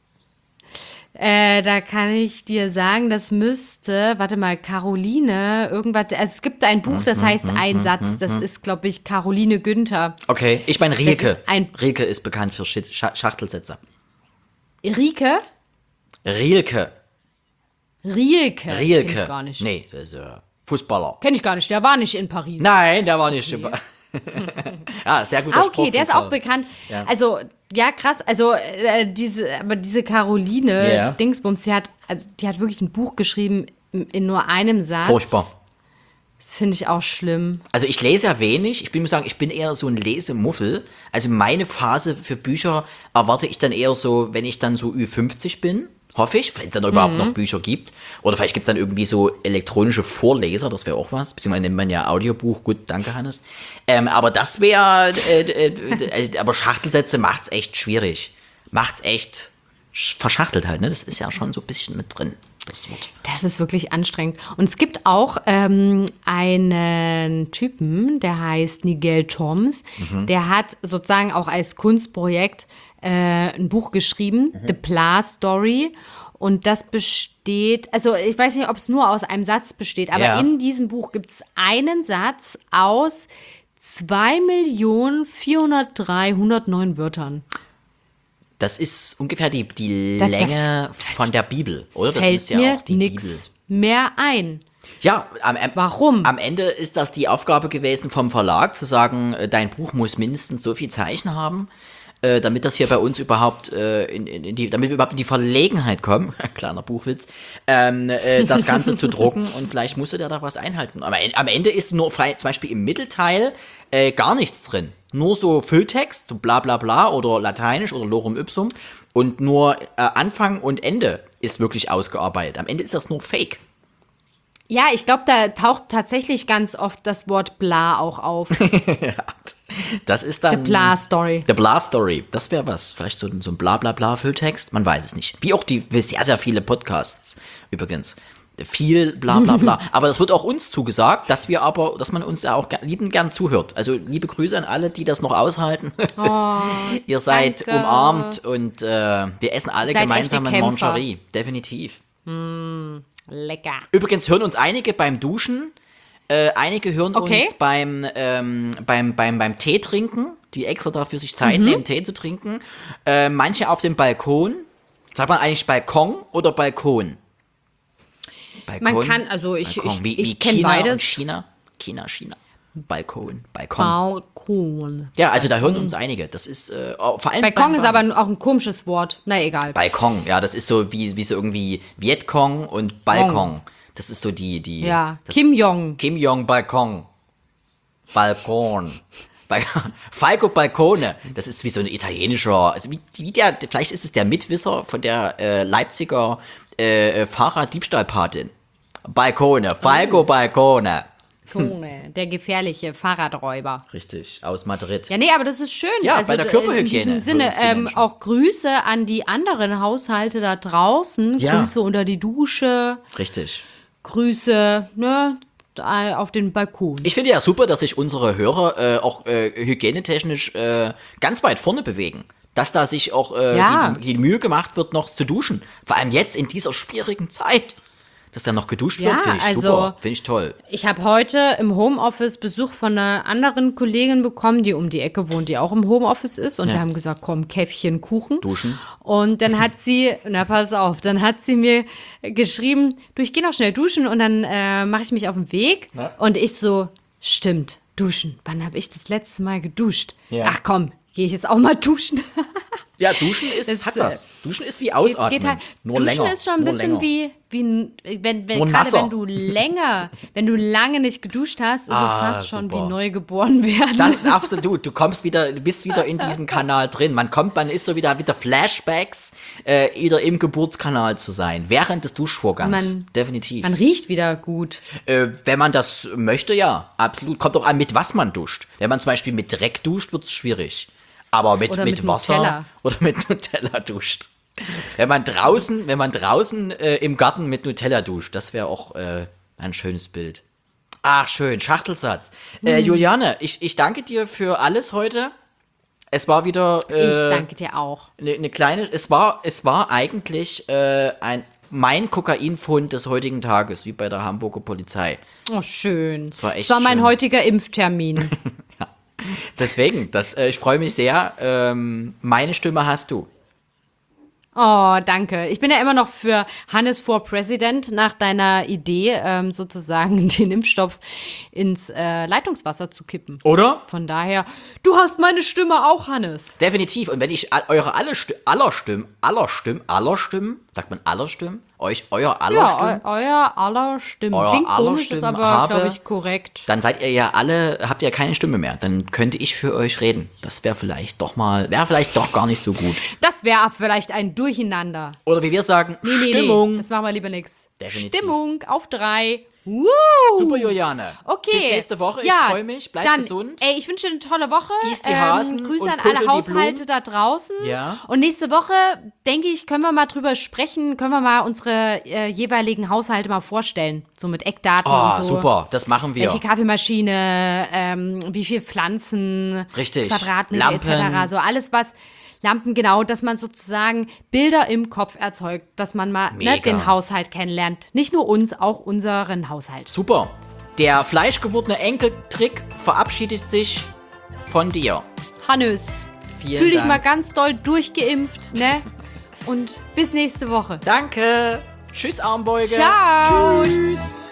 C: Da kann ich dir sagen, das müsste, warte mal, Caroline, irgendwas, also es gibt ein Buch, das heißt Ein Satz, das ist, glaube ich, Caroline Günther.
B: Okay, ich meine Rilke.
C: ist ein-
B: Rilke ist bekannt für Schachtelsätze.
C: Rieke?
B: Rilke.
C: Rielke. Kenn
B: Rilke.
C: ich gar nicht.
B: Nee, das ist Fußballer.
C: Kenn ich gar nicht, der war nicht in Paris.
B: Nein, der war nicht. Ja, sehr guter Spruch.
C: Okay, der ist
B: von
C: auch bekannt.
B: Ja.
C: Also, ja, krass. Also, diese Caroline
B: Ja.
C: Dingsbums, die hat wirklich ein Buch geschrieben in nur einem Satz.
B: Furchtbar.
C: Das finde ich auch schlimm.
B: Also ich lese ja wenig. Ich muss sagen, ich bin eher so ein Lesemuffel. Also meine Phase für Bücher erwarte ich dann eher so, wenn ich dann so Ü50 bin. Hoffe ich, wenn es dann überhaupt noch Bücher gibt. Oder vielleicht gibt es dann irgendwie so elektronische Vorleser, das wäre auch was. Beziehungsweise nennt man ja Audiobuch. Gut, danke Hannes. Aber das wäre, aber Schachtelsätze macht's echt schwierig. Macht's echt verschachtelt halt, ne? Das ist ja schon so ein bisschen mit drin. das Wort.
C: Das ist wirklich anstrengend. Und es gibt auch einen Typen, der heißt Nigel Toms. Der hat sozusagen auch als Kunstprojekt ein Buch geschrieben, The Blah Story. Und das besteht, also ich weiß nicht, ob es nur aus einem Satz besteht, aber in diesem Buch gibt es einen Satz aus 2.403.109 Wörtern.
B: Das ist ungefähr die Länge von der Bibel, oder? Das
C: Fällt
B: ist ja
C: mir
B: auch die
C: nix
B: Bibel.
C: mehr ein.
B: Ja,
C: Warum?
B: Am Ende ist das die Aufgabe gewesen vom Verlag, zu sagen, dein Buch muss mindestens so viel Zeichen haben, damit das hier bei uns überhaupt damit wir überhaupt in die Verlegenheit kommen, kleiner Buchwitz, das Ganze zu drucken, und vielleicht musste der da was einhalten. Aber am Ende ist nur zum Beispiel im Mittelteil gar nichts drin. Nur so Fülltext, so bla bla bla oder Lateinisch oder Lorem Ipsum, und nur Anfang und Ende ist wirklich ausgearbeitet. Am Ende ist das nur Fake.
C: Ja, ich glaube, da taucht tatsächlich ganz oft das Wort bla auch auf.
B: Das ist dann
C: The Blah Story.
B: The Blah Story. Das wäre was. Vielleicht so ein Bla-Bla-Bla-Fülltext. Man weiß es nicht. Wie auch sehr, sehr viele Podcasts übrigens. Viel bla bla bla. Aber das wird auch uns zugesagt, dass man uns ja auch liebend gern zuhört. Also liebe Grüße an alle, die das noch aushalten. Ihr seid
C: danke.
B: umarmt, und wir essen alle
C: Seid
B: gemeinsam
C: echte
B: in
C: Kämpfer.
B: Mangerie. Definitiv.
C: Lecker.
B: Übrigens hören uns einige beim Duschen, einige hören uns beim Tee trinken, die extra dafür sich Zeit nehmen, Tee zu trinken. Manche auf dem Balkon. Sagt man eigentlich Balkon oder Balkon? Balkon?
C: Man kann, also ich
B: wie
C: kenne
B: China
C: beides.
B: und China. Balkon.
C: Balkon.
B: Ja, also da hören uns einige. Das ist vor allem
C: Balkon ist aber auch ein komisches Wort. Na egal.
B: Balkon, ja, das ist so wie so irgendwie Vietcong und Balkon. Das ist so die
C: Ja,
B: das
C: Kim Jong.
B: Kim Jong Balkon. Falco Balcone. Das ist wie so ein italienischer, also wie der, vielleicht ist es der Mitwisser von der Leipziger Fahrraddiebstahlpatin. Balcone, Falco Balcone.
C: Der gefährliche Fahrradräuber.
B: Richtig, aus Madrid.
C: Ja, nee, aber das ist schön.
B: Ja, bei der Körperhygiene
C: In diesem Sinne,
B: hören es die Menschen.
C: auch Grüße an die anderen Haushalte da draußen.
B: Ja.
C: Grüße unter die Dusche.
B: Richtig.
C: Grüße, auf den Balkon.
B: Ich finde ja super, dass sich unsere Hörer auch hygienetechnisch ganz weit vorne bewegen. Dass da sich auch die Mühe gemacht wird, noch zu duschen. Vor allem jetzt in dieser schwierigen Zeit. Dass da noch geduscht wird, finde ich super. Finde ich toll.
C: Ich habe heute im Homeoffice Besuch von einer anderen Kollegin bekommen, die um die Ecke wohnt, die auch im Homeoffice ist. Und wir haben gesagt, komm, Käffchen, Kuchen.
B: Duschen.
C: Und dann hat sie, pass auf, dann hat sie mir geschrieben, du, ich gehe noch schnell duschen und dann mache ich mich auf den Weg.
B: Na?
C: Und ich so, stimmt, duschen. Wann habe ich das letzte Mal geduscht?
B: Ja.
C: Ach komm, gehe ich jetzt auch mal duschen.
B: Ja, Duschen hat was. Duschen ist wie Ausatmen.
C: Geht halt,
B: nur
C: Duschen
B: länger.
C: ist schon ein
B: nur
C: bisschen
B: länger.
C: wie
B: Nur
C: gerade
B: nasser.
C: wenn du lange nicht geduscht hast, ist es fast schon
B: super.
C: wie neugeboren werden.
B: Dann absolut, du bist wieder in diesem Kanal drin. Man ist so wieder Flashbacks, wieder im Geburtskanal zu sein, während des Duschvorgangs. Definitiv.
C: Man riecht wieder gut.
B: Wenn man das möchte, ja, absolut. Kommt auch an, mit was man duscht. Wenn man zum Beispiel mit Dreck duscht, wird es schwierig. Aber mit Wasser
C: Nutella.
B: oder mit Nutella duscht. Wenn man draußen im Garten mit Nutella duscht, das wäre auch ein schönes Bild. Ach, schön, Schachtelsatz. Juliane, ich danke dir für alles heute. Es war wieder
C: Ich danke dir auch.
B: eine kleine, es war eigentlich mein Kokainfund des heutigen Tages, wie bei der Hamburger Polizei.
C: Oh, schön.
B: Das war echt
C: Das war mein
B: schön.
C: heutiger Impftermin.
B: Deswegen, ich freue mich sehr. Meine Stimme hast du.
C: Oh, danke. Ich bin ja immer noch für Hannes for President nach deiner Idee, sozusagen den Impfstoff ins Leitungswasser zu kippen.
B: Oder?
C: Von daher, du hast meine Stimme auch, Hannes.
B: Definitiv. Und wenn ich euer aller Stimmen, sagt man aller Stimmen? Euer aller Stimmen?
C: Euer aller Stimmen.
B: Euer
C: Klingt
B: aller
C: komisch,
B: Stimmen
C: ist aber,
B: habe,
C: glaube ich, korrekt.
B: Dann habt ihr ja keine Stimme mehr. Dann könnte ich für euch reden. Das wäre vielleicht doch gar nicht so gut.
C: Das wäre vielleicht ein Durcheinander.
B: Oder wie wir sagen,
C: Nee,
B: Stimmung.
C: das machen wir lieber nix.
B: Definitiv.
C: Stimmung auf 3.
B: Super, Juliane.
C: Okay.
B: Bis nächste Woche. Ich freue mich. Bleib gesund.
C: Ey, ich wünsche dir eine tolle Woche.
B: Gieß die Hasen
C: Grüße
B: und
C: an
B: kuschel
C: alle
B: die
C: Haushalte
B: Blumen.
C: da draußen.
B: Ja.
C: Und nächste Woche, denke ich, können wir mal drüber sprechen, können wir mal unsere jeweiligen Haushalte mal vorstellen. So mit Eckdaten und so.
B: Super. Das machen wir.
C: Welche Kaffeemaschine, wie viel Pflanzen,
B: Richtig.
C: Quadratmeter
B: Lampen.
C: etc. So alles, was Lampen, genau, dass man sozusagen Bilder im Kopf erzeugt, dass man mal
B: Mega.
C: den Haushalt kennenlernt. Nicht nur uns, auch unseren Haushalt.
B: Super. Der fleischgewordene Enkeltrick verabschiedet sich von dir.
C: Hannes,
B: Vielen
C: fühl dich
B: Dank.
C: mal ganz doll durchgeimpft, ne? Und bis nächste Woche.
B: Danke. Tschüss, Armbeuge.
C: Ciao.
B: Tschüss.